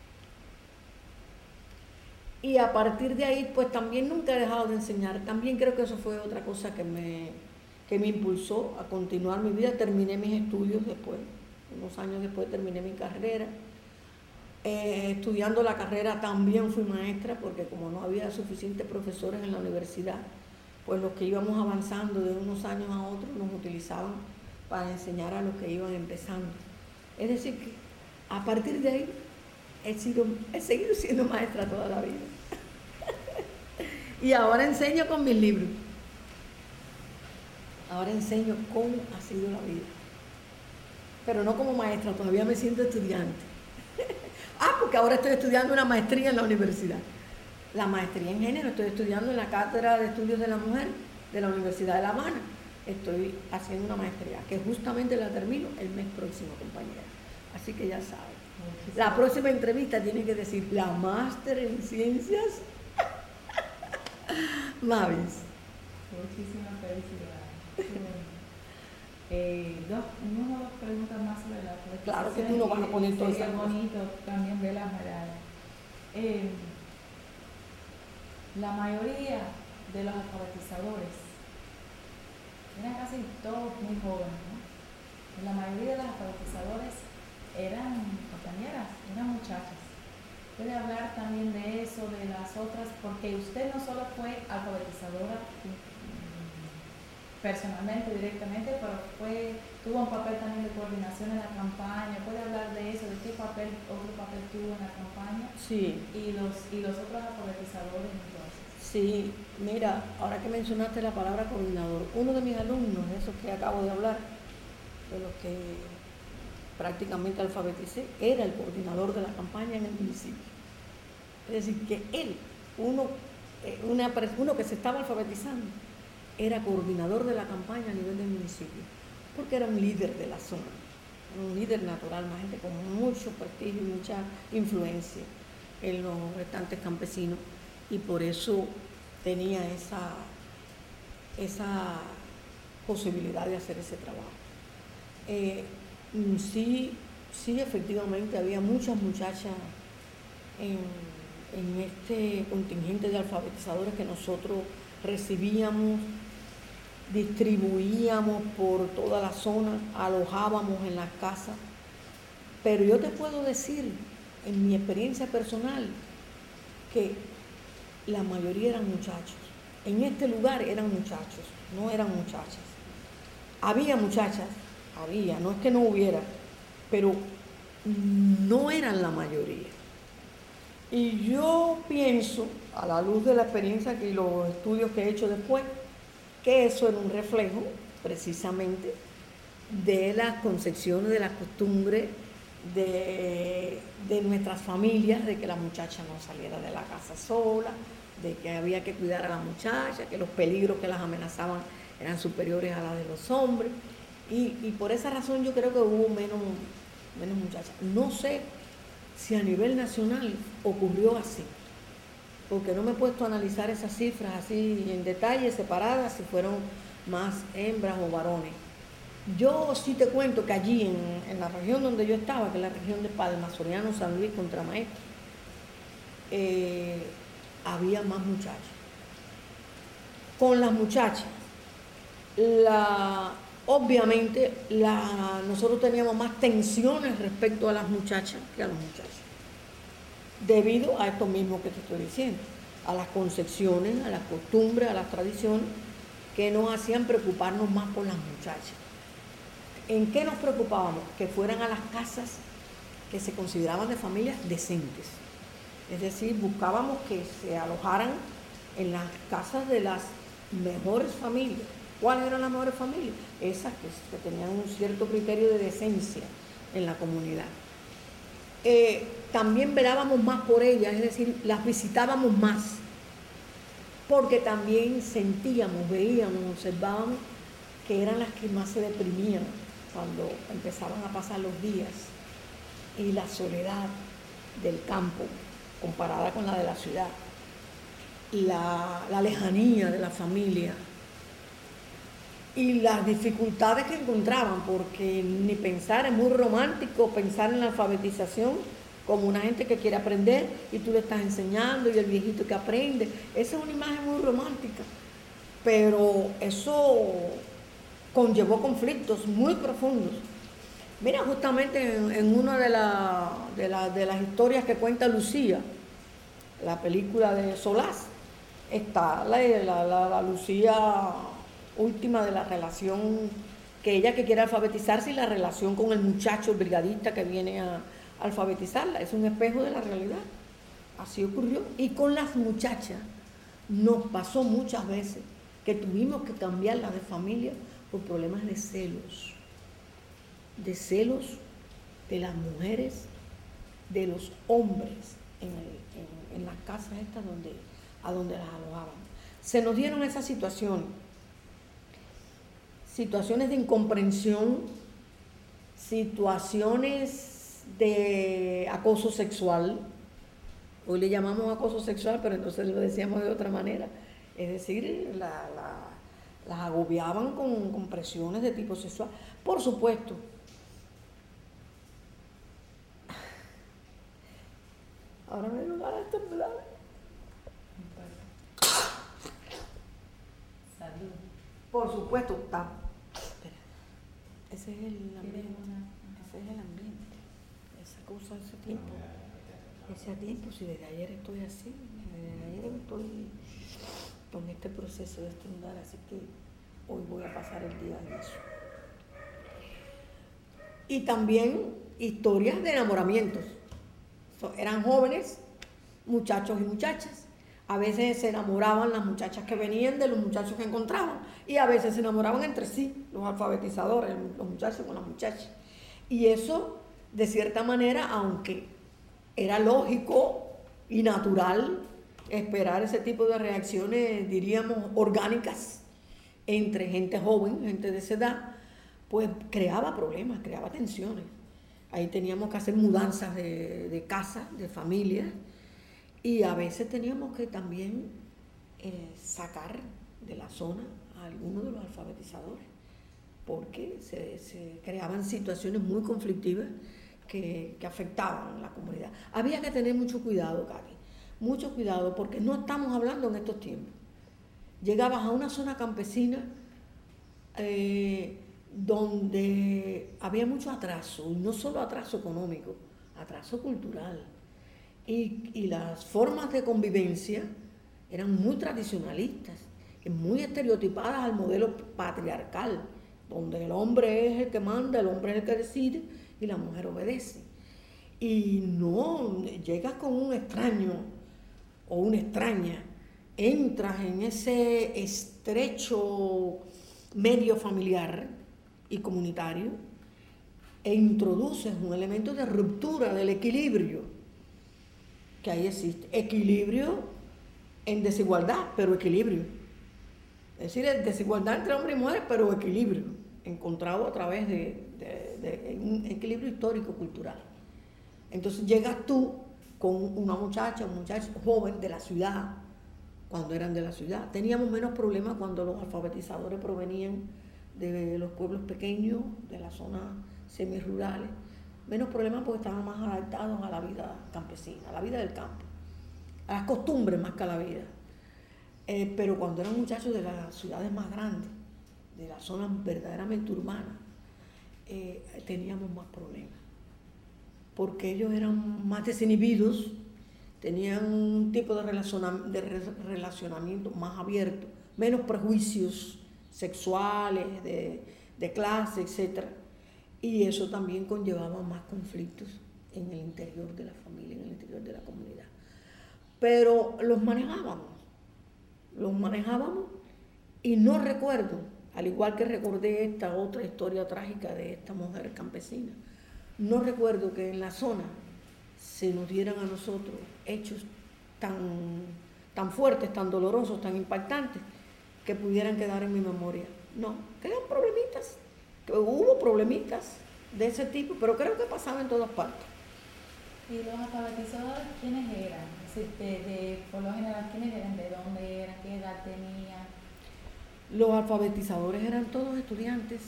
Y a partir de ahí, pues también nunca he dejado de enseñar. También creo que eso fue otra cosa que me, que me impulsó a continuar mi vida. Terminé mis estudios después. Unos años después terminé mi carrera. Eh, estudiando la carrera también fui maestra, porque como no había suficientes profesores en la universidad, pues los que íbamos avanzando de unos años a otros nos utilizaban para enseñar a los que iban empezando. Es decir, que a partir de ahí he, sido, he seguido siendo maestra toda la vida. Y ahora enseño con mis libros. Ahora enseño cómo ha sido la vida. Pero no como maestra, todavía me siento estudiante. Ah, porque ahora estoy estudiando una maestría en la universidad. La maestría en género, estoy estudiando en la Cátedra de Estudios de la Mujer de la Universidad de La Habana. Estoy haciendo una maestría, que justamente la termino el mes próximo, compañera. Así que ya saben. La próxima entrevista tiene que decir, la máster en ciencias Mavis. Muchísimas felicidades. Eh, dos, una o dos preguntas más sobre la alfabetización. Claro que tú no vas a poner todo eso. Sería bonito también ver las medallas. Eh, la mayoría de los alfabetizadores eran casi todos muy jóvenes, ¿no? La mayoría de los alfabetizadores eran compañeras, eran muchachas. Puede hablar también de eso, de las otras, porque usted no solo fue alfabetizadora personalmente, directamente, pero fue, tuvo un papel también de coordinación en la campaña. ¿Puede hablar de eso? ¿De qué papel, otro papel tuvo en la campaña? Sí. Y los, y los otros alfabetizadores entonces. Sí, mira, ahora que mencionaste la palabra coordinador, uno de mis alumnos, de esos que acabo de hablar, de los que prácticamente alfabeticé, era el coordinador de la campaña en el municipio. Es decir, que él, uno, una, uno que se estaba alfabetizando, era coordinador de la campaña a nivel del municipio, porque era un líder de la zona, un líder natural, más gente con mucho prestigio y mucha influencia en los restantes campesinos, y por eso tenía esa, esa posibilidad de hacer ese trabajo. Eh, sí, sí, efectivamente había muchas muchachas en, en este contingente de alfabetizadores que nosotros recibíamos, distribuíamos por toda la zona, alojábamos en las casas, pero yo te puedo decir, en mi experiencia personal, que la mayoría eran muchachos. En este lugar eran muchachos, no eran muchachas. Había muchachas, había, no es que no hubiera, pero no eran la mayoría. Y yo pienso, a la luz de la experiencia y los estudios que he hecho después, que eso era un reflejo, precisamente, de las concepciones, de las costumbres de, de nuestras familias, de que la muchacha no saliera de la casa sola, de que había que cuidar a la muchacha, que los peligros que las amenazaban eran superiores a los de los hombres, y, y por esa razón yo creo que hubo menos, menos muchachas. No sé si a nivel nacional ocurrió así, porque no me he puesto a analizar esas cifras así en detalle, separadas, si fueron más hembras o varones. Yo sí te cuento que allí en, en la región donde yo estaba, que es la región de Palma, Soriano, San Luis, Contramaestre, eh, había más muchachos. Con las muchachas, la, obviamente la, nosotros teníamos más tensiones respecto a las muchachas que a los muchachos, debido a esto mismo que te estoy diciendo, a las concepciones, a las costumbres, a las tradiciones que nos hacían preocuparnos más por las muchachas. ¿En qué nos preocupábamos? Que fueran a las casas que se consideraban de familias decentes. Es decir, buscábamos que se alojaran en las casas de las mejores familias. ¿Cuáles eran las mejores familias? Esas que, que tenían un cierto criterio de decencia en la comunidad. Eh, también velábamos más por ellas, es decir, las visitábamos más, porque también sentíamos, veíamos, observábamos que eran las que más se deprimían cuando empezaban a pasar los días, y la soledad del campo comparada con la de la ciudad, la, la lejanía de la familia y las dificultades que encontraban, porque ni pensar, es muy romántico pensar en la alfabetización como una gente que quiere aprender y tú le estás enseñando y el viejito que aprende. Esa es una imagen muy romántica, pero eso conllevó conflictos muy profundos. Mira, justamente en, en una de, la, de, la, de las historias que cuenta Lucía, la película de Solás, está la, la, la, la Lucía última de la relación, que ella que quiere alfabetizarse, y la relación con el muchacho, el brigadista que viene a alfabetizarla. Es un espejo de la realidad. Así ocurrió. Y con las muchachas nos pasó muchas veces que tuvimos que cambiarlas de familia por problemas de celos, de celos de las mujeres, de los hombres en, el, en, en las casas estas donde, a donde las alojaban. Se nos dieron esas situaciones, situaciones de incomprensión, situaciones de acoso sexual. Hoy le llamamos acoso sexual, pero entonces lo decíamos de otra manera. Es decir, la, la, las agobiaban con, con presiones de tipo sexual. Por supuesto, ahora me dio ganas de temblar. Salud. Por supuesto, está. Ese es el ambiente. Ese es el ambiente. Esa cosa, ese tiempo. Ese tiempo, si desde ayer estoy así, desde ayer estoy con este proceso de estrundar, así que hoy voy a pasar el día en eso. Y también historias de enamoramientos. So, eran jóvenes, muchachos y muchachas. A veces se enamoraban las muchachas que venían de los muchachos que encontraban y a veces se enamoraban entre sí, los alfabetizadores, los muchachos con las muchachas. Y eso, de cierta manera, aunque era lógico y natural esperar ese tipo de reacciones, diríamos, orgánicas entre gente joven, gente de esa edad, pues creaba problemas, creaba tensiones. Ahí teníamos que hacer mudanzas de, de casa, de familia, y a veces teníamos que también eh, sacar de la zona a algunos de los alfabetizadores, porque se, se creaban situaciones muy conflictivas que, que afectaban a la comunidad. Había que tener mucho cuidado, Katy, mucho cuidado, porque no estamos hablando en estos tiempos. Llegabas a una zona campesina eh, donde había mucho atraso, y no solo atraso económico, atraso cultural. Y, y las formas de convivencia eran muy tradicionalistas, muy estereotipadas al modelo patriarcal, donde el hombre es el que manda, el hombre es el que decide y la mujer obedece. Y no, llegas con un extraño o una extraña, entras en ese estrecho medio familiar y comunitario e introduces un elemento de ruptura del equilibrio que ahí existe. Equilibrio en desigualdad, pero equilibrio. Es decir, desigualdad entre hombres y mujeres, pero equilibrio, encontrado a través de, de, de un equilibrio histórico-cultural. Entonces llegas tú con una muchacha, un muchacho joven de la ciudad, cuando eran de la ciudad. Teníamos menos problemas cuando los alfabetizadores provenían de los pueblos pequeños, de las zonas semirurales. Menos problemas porque estaban más adaptados a la vida campesina, a la vida del campo, a las costumbres más que a la vida. Eh, pero cuando eran muchachos de las ciudades más grandes, de las zonas verdaderamente urbanas, eh, teníamos más problemas. Porque ellos eran más desinhibidos, tenían un tipo de, relaciona- de re- relacionamiento más abierto, menos prejuicios sexuales, de, de clase, etcétera. Y eso también conllevaba más conflictos en el interior de la familia, en el interior de la comunidad. Pero los manejábamos, los manejábamos y no recuerdo, al igual que recordé esta otra historia trágica de esta mujer campesina, no recuerdo que en la zona se nos dieran a nosotros hechos tan, tan fuertes, tan dolorosos, tan impactantes, que pudieran quedar en mi memoria. No, quedan problemitas. Hubo problemitas de ese tipo, pero creo que pasaba en todas partes. ¿Y los alfabetizadores quiénes eran? Es decir, de, de, por lo general, ¿quiénes eran? ¿De dónde eran? ¿Qué edad tenían? Los alfabetizadores eran todos estudiantes,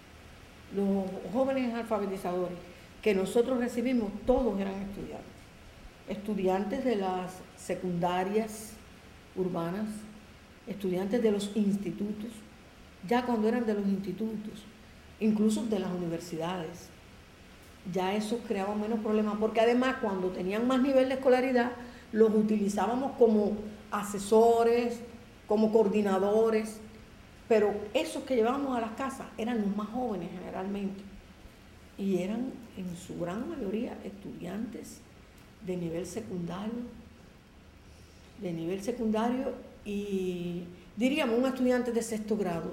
los jóvenes alfabetizadores que nosotros recibimos, todos eran estudiantes. Estudiantes de las secundarias urbanas, estudiantes de los institutos, ya cuando eran de los institutos, incluso de las universidades, ya eso creaba menos problemas, porque además cuando tenían más nivel de escolaridad, los utilizábamos como asesores, como coordinadores, pero esos que llevábamos a las casas eran los más jóvenes generalmente, y eran en su gran mayoría estudiantes de nivel secundario, de nivel secundario y diríamos un estudiante de sexto grado,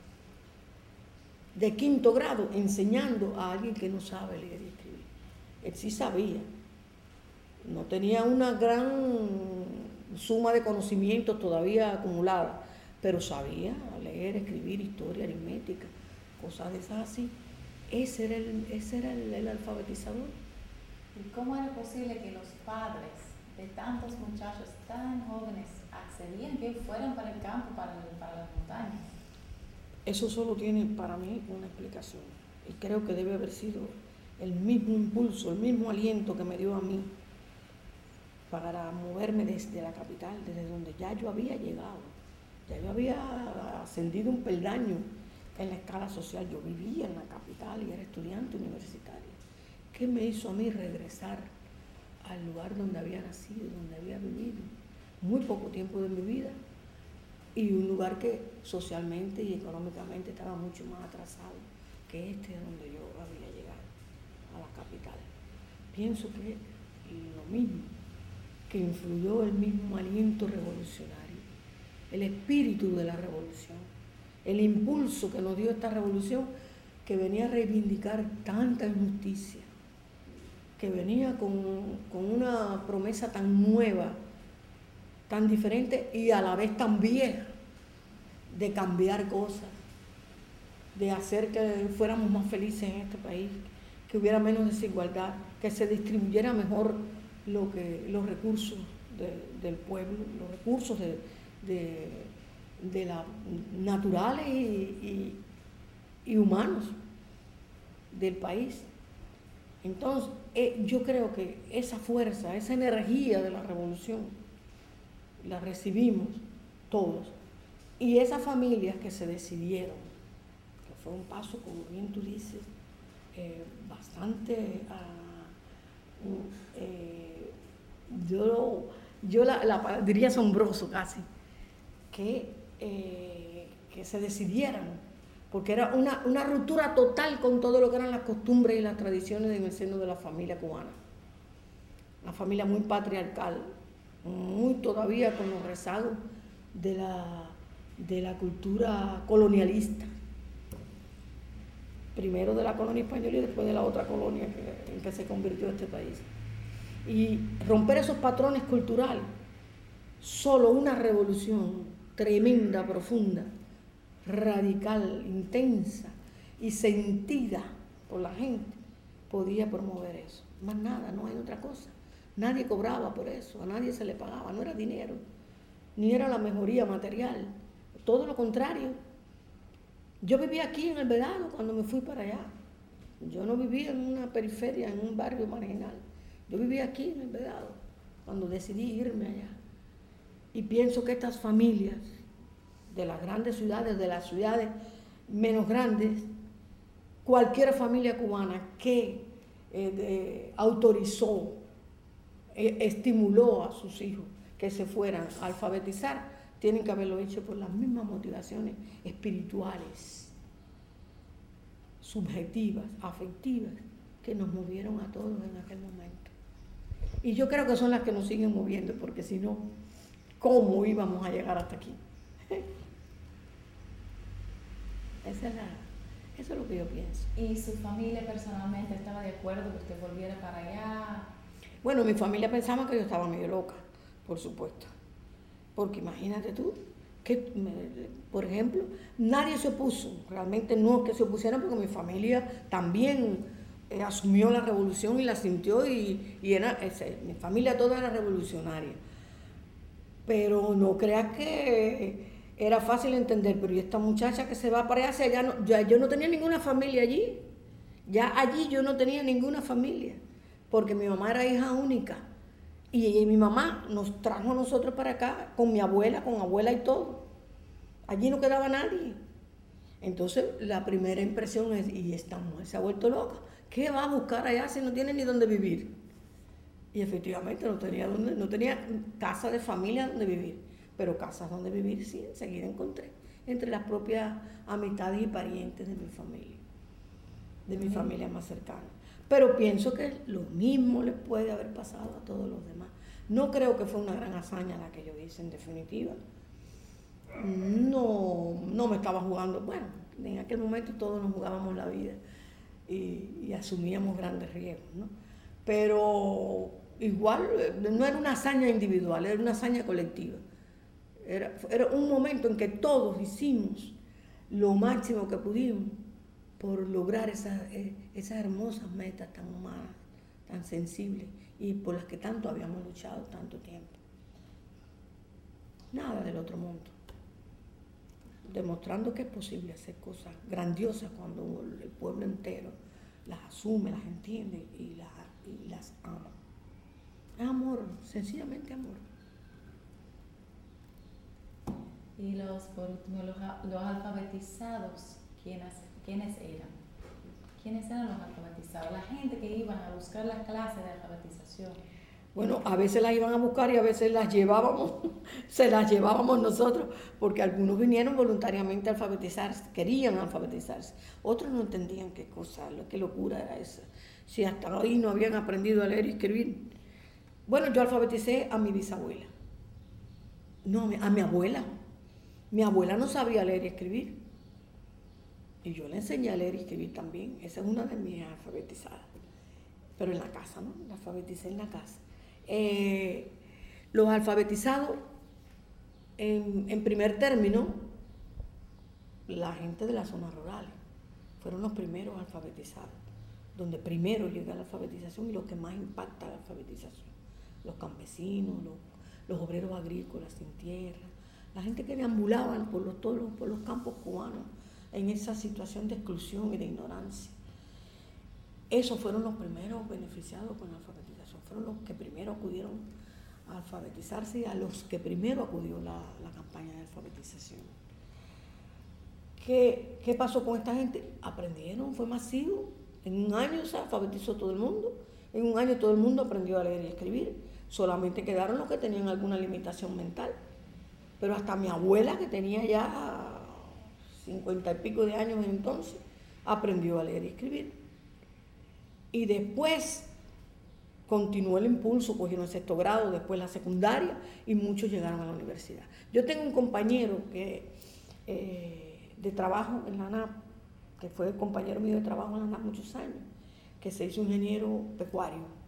de quinto grado, enseñando a alguien que no sabe leer y escribir. Él sí sabía, no tenía una gran suma de conocimientos todavía acumulada, pero sabía leer, escribir, historia, aritmética, cosas de esas así. Ese era el, ese era el, el alfabetizador. ¿Y cómo era posible que los padres de tantos muchachos tan jóvenes accedían que fueran para el campo, para, para las montañas? Eso solo tiene para mí una explicación, y creo que debe haber sido el mismo impulso, el mismo aliento que me dio a mí para moverme desde la capital, desde donde ya yo había llegado, ya yo había ascendido un peldaño en la escala social. Yo vivía en la capital y era estudiante universitaria. ¿Qué me hizo a mí regresar al lugar donde había nacido, donde había vivido muy poco tiempo de mi vida, y un lugar que socialmente y económicamente estaba mucho más atrasado que este donde yo había llegado, a la capital. Pienso que lo mismo, que influyó el mismo aliento revolucionario, el espíritu de la revolución, el impulso que nos dio esta revolución, que venía a reivindicar tanta injusticia, que venía con, con una promesa tan nueva, tan diferente y a la vez tan vieja, de cambiar cosas, de hacer que fuéramos más felices en este país, que hubiera menos desigualdad, que se distribuyera mejor lo que, los recursos de, del pueblo, los recursos de, de, de la, naturales y, y, y humanos del país. Entonces, eh, yo creo que esa fuerza, esa energía de la revolución, la recibimos todos. Y esas familias que se decidieron, que fue un paso, como bien tú dices, eh, bastante, uh, uh, eh, yo, yo la, la, diría asombroso casi, que, eh, que se decidieran, porque era una, una ruptura total con todo lo que eran las costumbres y las tradiciones en el seno de la familia cubana. Una familia muy patriarcal, muy todavía con los rezagos de la, de la cultura colonialista. Primero de la colonia española y después de la otra colonia que, en que se convirtió este país. Y romper esos patrones culturales, solo una revolución tremenda, profunda, radical, intensa y sentida por la gente podía promover eso. Más nada, no hay otra cosa. Nadie cobraba por eso, a nadie se le pagaba, no era dinero, ni era la mejoría material, todo lo contrario. Yo vivía aquí en El Vedado cuando me fui para allá. Yo no vivía en una periferia, en un barrio marginal. Yo vivía aquí en El Vedado cuando decidí irme allá. Y pienso que estas familias de las grandes ciudades, de las ciudades menos grandes, cualquier familia cubana que eh, de, autorizó, eh, estimuló a sus hijos que se fueran a alfabetizar, tienen que haberlo hecho por las mismas motivaciones espirituales, subjetivas, afectivas, que nos movieron a todos en aquel momento. Y yo creo que son las que nos siguen moviendo, porque si no, ¿cómo íbamos a llegar hasta aquí? Esa es la, eso es lo que yo pienso. ¿Y su familia personalmente estaba de acuerdo que usted volviera para allá? Bueno, mi familia pensaba que yo estaba medio loca, por supuesto. Porque imagínate tú, que, por ejemplo, nadie se opuso. Realmente no es que se opusieran, porque mi familia también eh, asumió la revolución y la sintió, y, y era, ese, mi familia toda era revolucionaria. Pero no creas que era fácil entender, pero y esta muchacha que se va para allá, hacia allá no, ya, yo no tenía ninguna familia allí. Ya allí yo no tenía ninguna familia, porque mi mamá era hija única. Y, y mi mamá nos trajo a nosotros para acá, con mi abuela, con abuela y todo. Allí no quedaba nadie. Entonces la primera impresión es, y esta mujer se ha vuelto loca. ¿Qué va a buscar allá si no tiene ni dónde vivir? Y efectivamente no tenía, donde, no tenía casa de familia donde vivir. Pero casas donde vivir sí, enseguida encontré, entre las propias amistades y parientes de mi familia, de mi familia más cercana. Pero pienso que lo mismo le puede haber pasado a todos los demás. No creo que fue una gran hazaña la que yo hice, en definitiva. No, no me estaba jugando, bueno, en aquel momento todos nos jugábamos la vida y, y asumíamos grandes riesgos, ¿no? Pero igual no era una hazaña individual, era una hazaña colectiva. Era, era un momento en que todos hicimos lo máximo que pudimos por lograr esas, esas hermosas metas tan humanas, tan sensibles, y por las que tanto habíamos luchado tanto tiempo. Nada del otro mundo. Demostrando que es posible hacer cosas grandiosas cuando el pueblo entero las asume, las entiende y las, y las ama. Es amor, sencillamente amor. Y los, por último, los, los alfabetizados, ¿quiénes, ¿quiénes eran? ¿Quiénes eran los alfabetizados? La gente que iban a buscar las clases de alfabetización. Bueno, a veces las iban a buscar y a veces las llevábamos, se las llevábamos nosotros, porque algunos vinieron voluntariamente a alfabetizarse, querían alfabetizarse, otros no entendían qué cosa, qué locura era esa, si hasta hoy no habían aprendido a leer y escribir. Bueno, yo alfabeticé a mi bisabuela, no, a mi abuela. Mi abuela no sabía leer y escribir, y yo le enseñé a leer y escribir también. Esa es una de mis alfabetizadas, pero en la casa, ¿no? La alfabeticé en la casa. Eh, los alfabetizados, en, en primer término, la gente de las zonas rurales fueron los primeros alfabetizados, donde primero llega la alfabetización y lo que más impacta la alfabetización. Los campesinos, los, los obreros agrícolas sin tierra, la gente que deambulaban por los, todos los, por los campos cubanos en esa situación de exclusión y de ignorancia. Esos fueron los primeros beneficiados con la alfabetización, fueron los que primero acudieron a alfabetizarse y a los que primero acudió la, la campaña de alfabetización. ¿Qué, ¿Qué pasó con esta gente? Aprendieron, fue masivo, en un año se alfabetizó todo el mundo, en un año todo el mundo aprendió a leer y a escribir, solamente quedaron los que tenían alguna limitación mental. Pero hasta mi abuela, que tenía ya cincuenta y pico de años entonces, aprendió a leer y escribir. Y después continuó el impulso, cogieron el sexto grado, después la secundaria, y muchos llegaron a la universidad. Yo tengo un compañero que, eh, de trabajo en la A N A P, que fue compañero mío de trabajo en la A N A P muchos años, que se hizo ingeniero pecuario.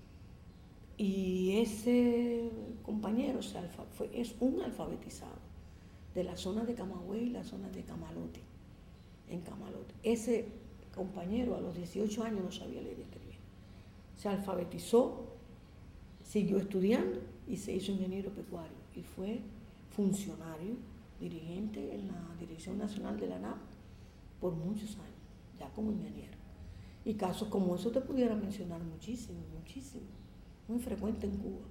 Y ese compañero o sea, fue, es un alfabetizado de la zona de Camagüey y la zona de Camalote, en Camalote. Ese compañero a los dieciocho años no sabía leer y escribir. Se alfabetizó, siguió estudiando y se hizo ingeniero pecuario. Y fue funcionario, dirigente en la Dirección Nacional de la A N A P por muchos años, ya como ingeniero. Y casos como eso te pudiera mencionar muchísimo, muchísimo. Muy frecuente en Cuba.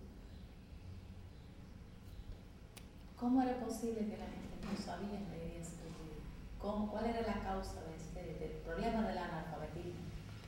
¿Cómo era posible que la gente no sabía leer y escribir? ¿Cómo, ¿Cuál era la causa de este, del problema del analfabetismo?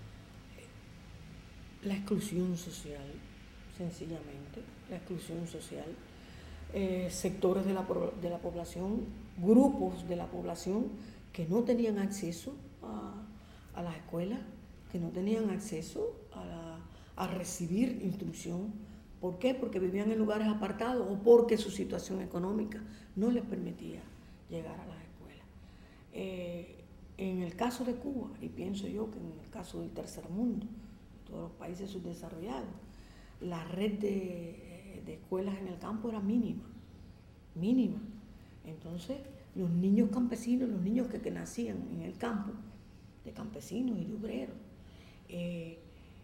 La exclusión social, sencillamente, la exclusión social. Eh, sectores de la, de la población, grupos de la población que no tenían acceso a, a las escuelas, que no tenían acceso a la a recibir instrucción. ¿Por qué? Porque vivían en lugares apartados o porque su situación económica no les permitía llegar a las escuelas. Eh, en el caso de Cuba, y pienso yo que en el caso del tercer mundo, todos los países subdesarrollados, la red de, de escuelas en el campo era mínima, mínima. Entonces, los niños campesinos, los niños que, que nacían en el campo, de campesinos y de obreros, eh,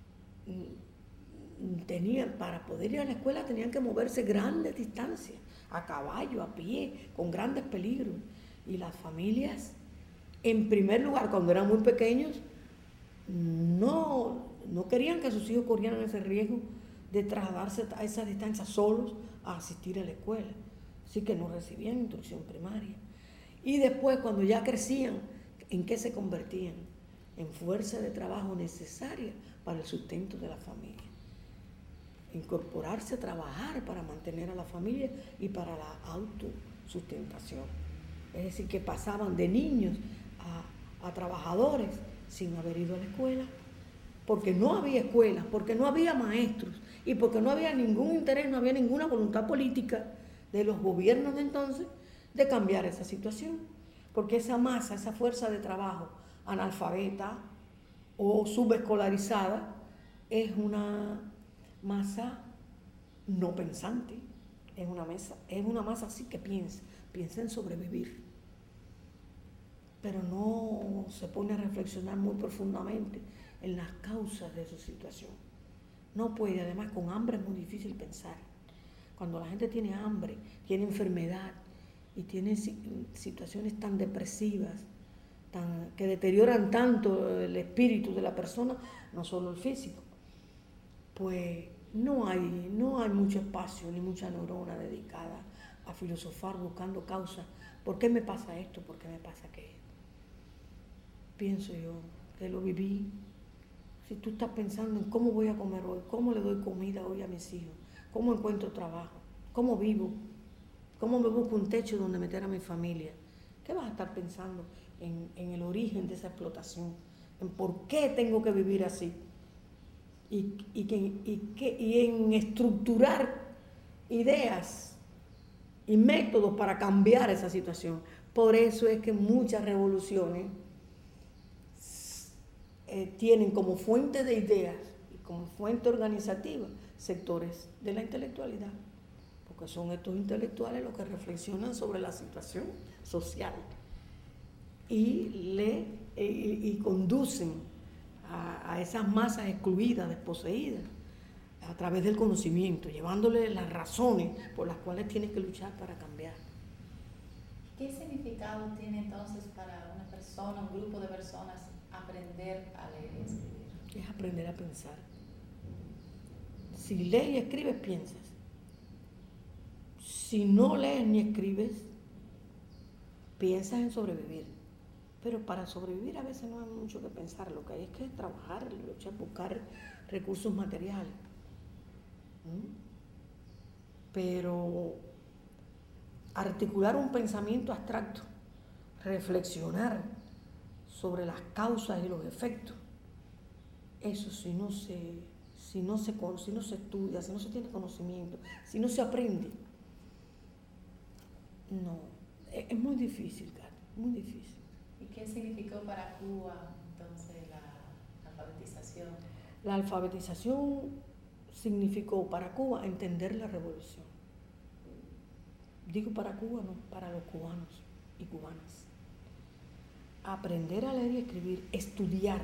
tenían, para poder ir a la escuela tenían que moverse grandes distancias, a caballo, a pie, con grandes peligros. Y las familias, en primer lugar, cuando eran muy pequeños, no, no querían que sus hijos corrieran ese riesgo de trasladarse a esa distancia solos a asistir a la escuela. Así que no recibían instrucción primaria. Y después, cuando ya crecían, ¿en qué se convertían? En fuerza de trabajo necesaria para el sustento de la familia. Incorporarse a trabajar para mantener a la familia y para la autosustentación. Es decir, que pasaban de niños a, a trabajadores sin haber ido a la escuela, porque no había escuelas, porque no había maestros y porque no había ningún interés, no había ninguna voluntad política de los gobiernos de entonces de cambiar esa situación. Porque esa masa, esa fuerza de trabajo analfabeta o subescolarizada es una masa no pensante, es una masa, es una masa así que piensa, piensa en sobrevivir, pero no se pone a reflexionar muy profundamente en las causas de su situación. No puede, además con hambre es muy difícil pensar. Cuando la gente tiene hambre, tiene enfermedad y tiene situaciones tan depresivas, tan, que deterioran tanto el espíritu de la persona, no solo el físico, pues no hay, no hay mucho espacio ni mucha neurona dedicada a filosofar buscando causas. ¿Por qué me pasa esto? ¿Por qué me pasa aquello? Pienso yo que lo viví, si tú estás pensando en cómo voy a comer hoy, cómo le doy comida hoy a mis hijos, cómo encuentro trabajo, cómo vivo, cómo me busco un techo donde meter a mi familia, ¿qué vas a estar pensando en, en el origen de esa explotación? En por qué tengo que vivir así? Y, y, que, y, que, y en estructurar ideas y métodos para cambiar esa situación. Por eso es que muchas revoluciones eh, tienen como fuente de ideas y como fuente organizativa sectores de la intelectualidad, porque son estos intelectuales los que reflexionan sobre la situación social y, le, y, y conducen a, a esas masas excluidas, desposeídas, a través del conocimiento, llevándole las razones por las cuales tienen que luchar para cambiar. ¿Qué significado tiene entonces para una persona, un grupo de personas, aprender a leer y escribir? Es aprender a pensar. Si lees y escribes, piensas. Si no lees ni escribes, piensas en sobrevivir. Pero para sobrevivir a veces no hay mucho que pensar, lo que hay es que trabajar, luchar, buscar recursos materiales. ¿Mm? Pero articular un pensamiento abstracto, reflexionar sobre las causas y los efectos, eso si no se, si no se, si no se estudia, si no se tiene conocimiento, si no se aprende, no, es, es muy difícil, Katy, muy difícil. ¿Y qué significó para Cuba entonces la alfabetización? La alfabetización significó para Cuba entender la revolución. Digo para Cuba, no, para los cubanos y cubanas. Aprender a leer y escribir, estudiar,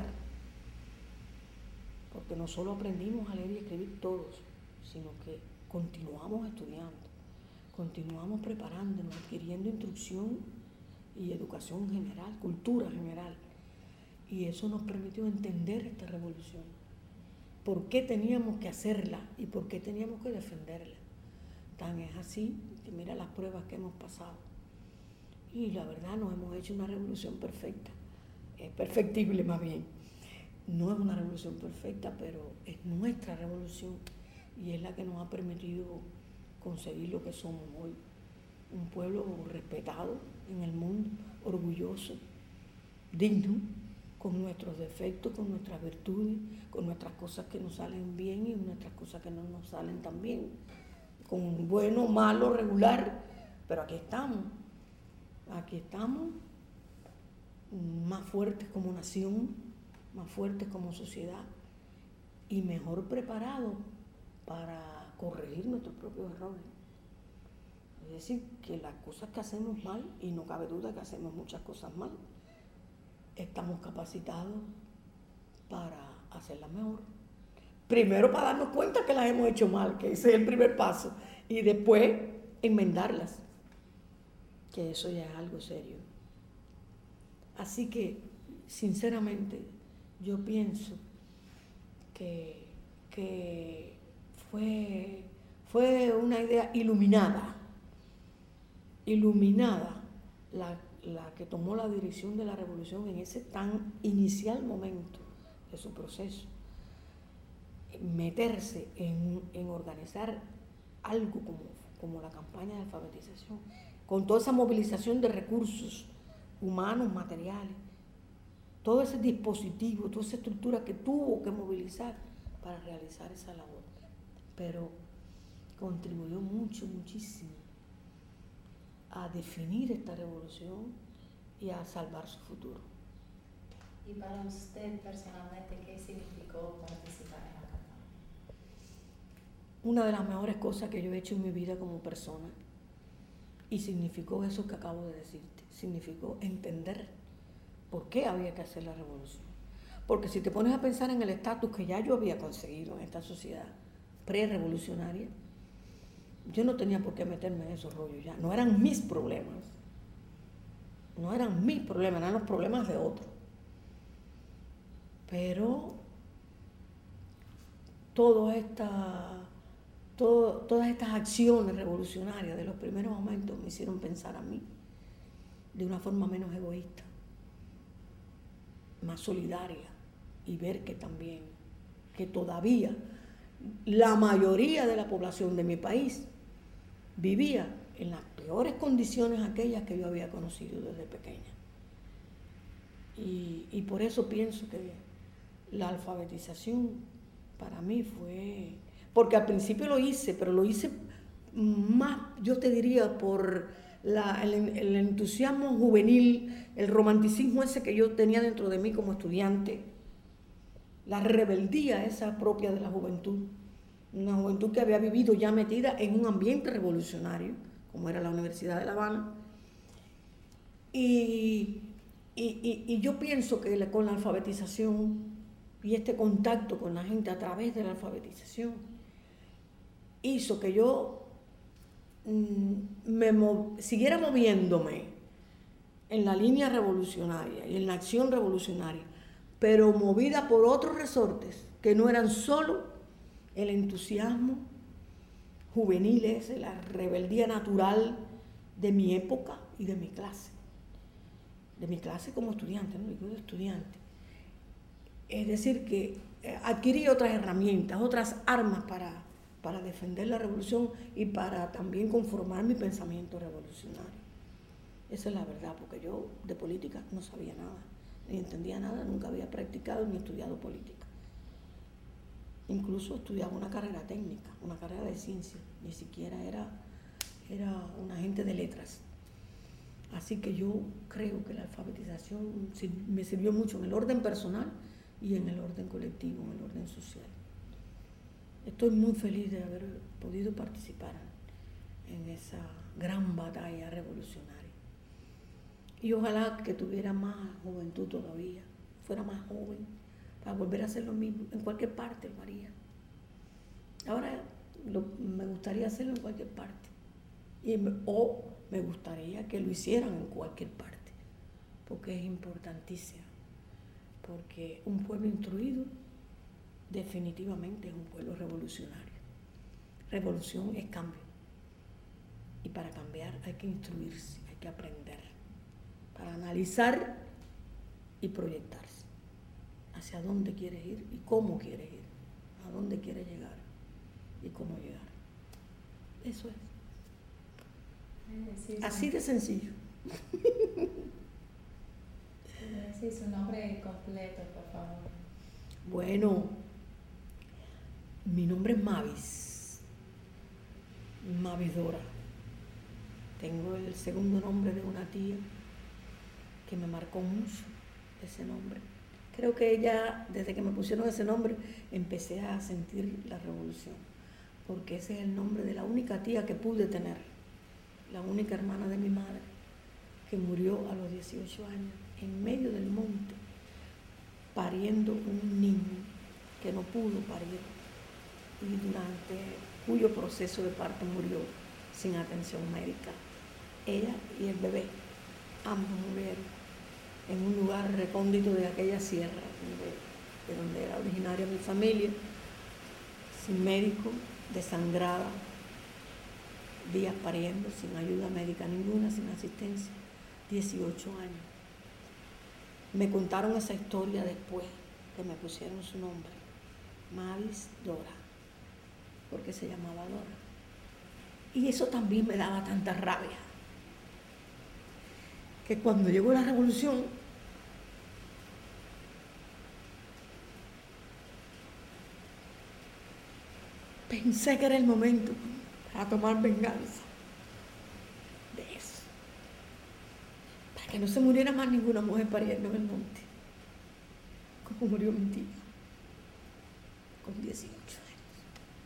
porque no solo aprendimos a leer y escribir todos, sino que continuamos estudiando, continuamos preparándonos, adquiriendo instrucción y educación general, cultura general. Y eso nos permitió entender esta revolución, por qué teníamos que hacerla y por qué teníamos que defenderla. Tan es así que mira las pruebas que hemos pasado. Y la verdad nos hemos hecho una revolución perfecta, eh, perfectible más bien. No es una revolución perfecta, pero es nuestra revolución y es la que nos ha permitido conseguir lo que somos hoy. Un pueblo respetado en el mundo, orgulloso, digno, con nuestros defectos, con nuestras virtudes, con nuestras cosas que nos salen bien y nuestras cosas que no nos salen tan bien, con bueno, malo, regular, pero aquí estamos, aquí estamos más fuertes como nación, más fuertes como sociedad y mejor preparados para corregir nuestros propios errores. Es decir, que las cosas que hacemos mal, y no cabe duda que hacemos muchas cosas mal, estamos capacitados para hacerlas mejor. Primero para darnos cuenta que las hemos hecho mal, que ese es el primer paso, y después enmendarlas, que eso ya es algo serio. Así que, sinceramente, yo pienso que, que fue, fue una idea iluminada, iluminada la, la que tomó la dirección de la revolución en ese tan inicial momento de su proceso. Meterse en, en organizar algo como, como la campaña de alfabetización, con toda esa movilización de recursos humanos, materiales, todo ese dispositivo, toda esa estructura que tuvo que movilizar para realizar esa labor. Pero contribuyó mucho, muchísimo a definir esta revolución y a salvar su futuro. ¿Y para usted personalmente qué significó participar en la campaña? Una de las mejores cosas que yo he hecho en mi vida como persona, y significó eso que acabo de decirte, significó entender por qué había que hacer la revolución. Porque si te pones a pensar en el estatus que ya yo había conseguido en esta sociedad pre-revolucionaria, yo no tenía por qué meterme en esos rollos ya, no eran mis problemas, no eran mis problemas, eran los problemas de otros. Pero todo esta, todo, todas estas acciones revolucionarias de los primeros momentos me hicieron pensar a mí de una forma menos egoísta, más solidaria, y ver que también que todavía la mayoría de la población de mi país vivía en las peores condiciones aquellas que yo había conocido desde pequeña. Y, y por eso pienso que la alfabetización para mí fue, porque al principio lo hice, pero lo hice más, yo te diría, por la, el, el entusiasmo juvenil, el romanticismo ese que yo tenía dentro de mí como estudiante, la rebeldía esa propia de la juventud, una juventud que había vivido ya metida en un ambiente revolucionario, como era la Universidad de La Habana. Y, y, y, y yo pienso que con la alfabetización y este contacto con la gente a través de la alfabetización hizo que yo mmm, me mov- siguiera moviéndome en la línea revolucionaria y en la acción revolucionaria, pero movida por otros resortes que no eran solo el entusiasmo juvenil ese, la rebeldía natural de mi época y de mi clase, de mi clase como estudiante, no digo de estudiante. Es decir, que adquirí otras herramientas, otras armas para, para defender la revolución y para también conformar mi pensamiento revolucionario. Esa es la verdad, porque yo de política no sabía nada, ni entendía nada, nunca había practicado ni estudiado política. Incluso estudiaba una carrera técnica, una carrera de ciencia, ni siquiera era, era un agente de letras. Así que yo creo que la alfabetización me sirvió mucho en el orden personal y en el orden colectivo, en el orden social. Estoy muy feliz de haber podido participar en esa gran batalla revolucionaria. Y ojalá que tuviera más juventud todavía, fuera más joven, para volver a hacer lo mismo. En cualquier parte lo haría. Ahora lo, me gustaría hacerlo en cualquier parte. Y me, o me gustaría que lo hicieran en cualquier parte, porque es importantísimo. Porque un pueblo instruido definitivamente es un pueblo revolucionario. Revolución es cambio. Y para cambiar hay que instruirse, hay que aprender, para analizar y proyectarse hacia dónde quieres ir y cómo quieres ir, a dónde quieres llegar y cómo llegar. Eso es. Sí, sí. Así de sencillo. Sí, su nombre completo, por favor. Bueno, mi nombre es Mavis, Mavis Dora. Tengo el segundo nombre de una tía que me marcó mucho ese nombre. Creo que ella, desde que me pusieron ese nombre, empecé a sentir la revolución, porque ese es el nombre de la única tía que pude tener, la única hermana de mi madre, que murió a los dieciocho años, en medio del monte, pariendo un niño que no pudo parir, y durante cuyo proceso de parto murió sin atención médica. Ella y el bebé, ambos murieron en un lugar recóndito de aquella sierra, de, de donde era originaria mi familia, sin médico, desangrada, días pariendo, sin ayuda médica ninguna, sin asistencia, dieciocho años. Me contaron esa historia después que me pusieron su nombre, Mavis Dora, porque se llamaba Dora. Y eso también me daba tanta rabia, que cuando llegó la revolución, pensé que era el momento para tomar venganza de eso, para que no se muriera más ninguna mujer pariendo en el monte, como murió mi tía, con dieciocho años.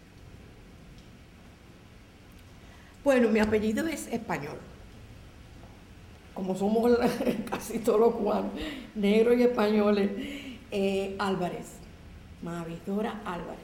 Bueno, mi apellido es español, como somos casi todos los cubanos, negros y españoles. eh, Álvarez, Mavis Dora Álvarez.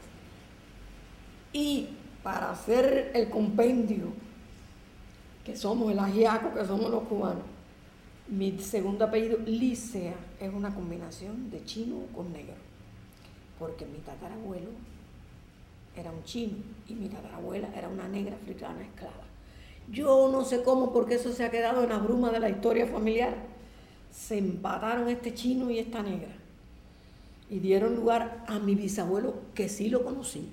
Y para hacer el compendio, que somos el ajiaco, que somos los cubanos, mi segundo apellido, Licea, es una combinación de chino con negro, porque mi tatarabuelo era un chino y mi tatarabuela era una negra africana esclava. Yo no sé cómo, porque eso se ha quedado en la bruma de la historia familiar. Se empataron este chino y esta negra. y dieron lugar a mi bisabuelo, que sí lo conocí,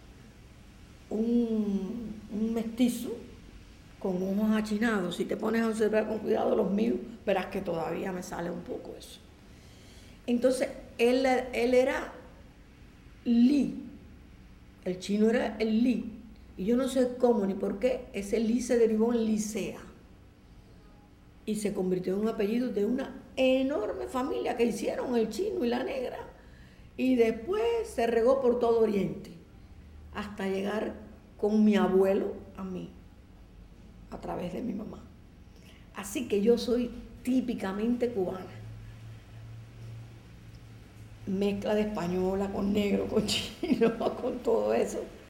un, un mestizo con ojos achinados. Si te pones a observar con cuidado los míos, verás que todavía me sale un poco eso. Entonces, él, él era Li, el chino era el Li, y yo no sé cómo ni por qué ese Li se derivó en Licea y se convirtió en un apellido de una enorme familia que hicieron el chino y la negra, y después se regó por todo Oriente hasta llegar con mi abuelo a mí, a través de mi mamá. Así que yo soy típicamente cubana, mezcla de española con negro, con chino, con todo eso.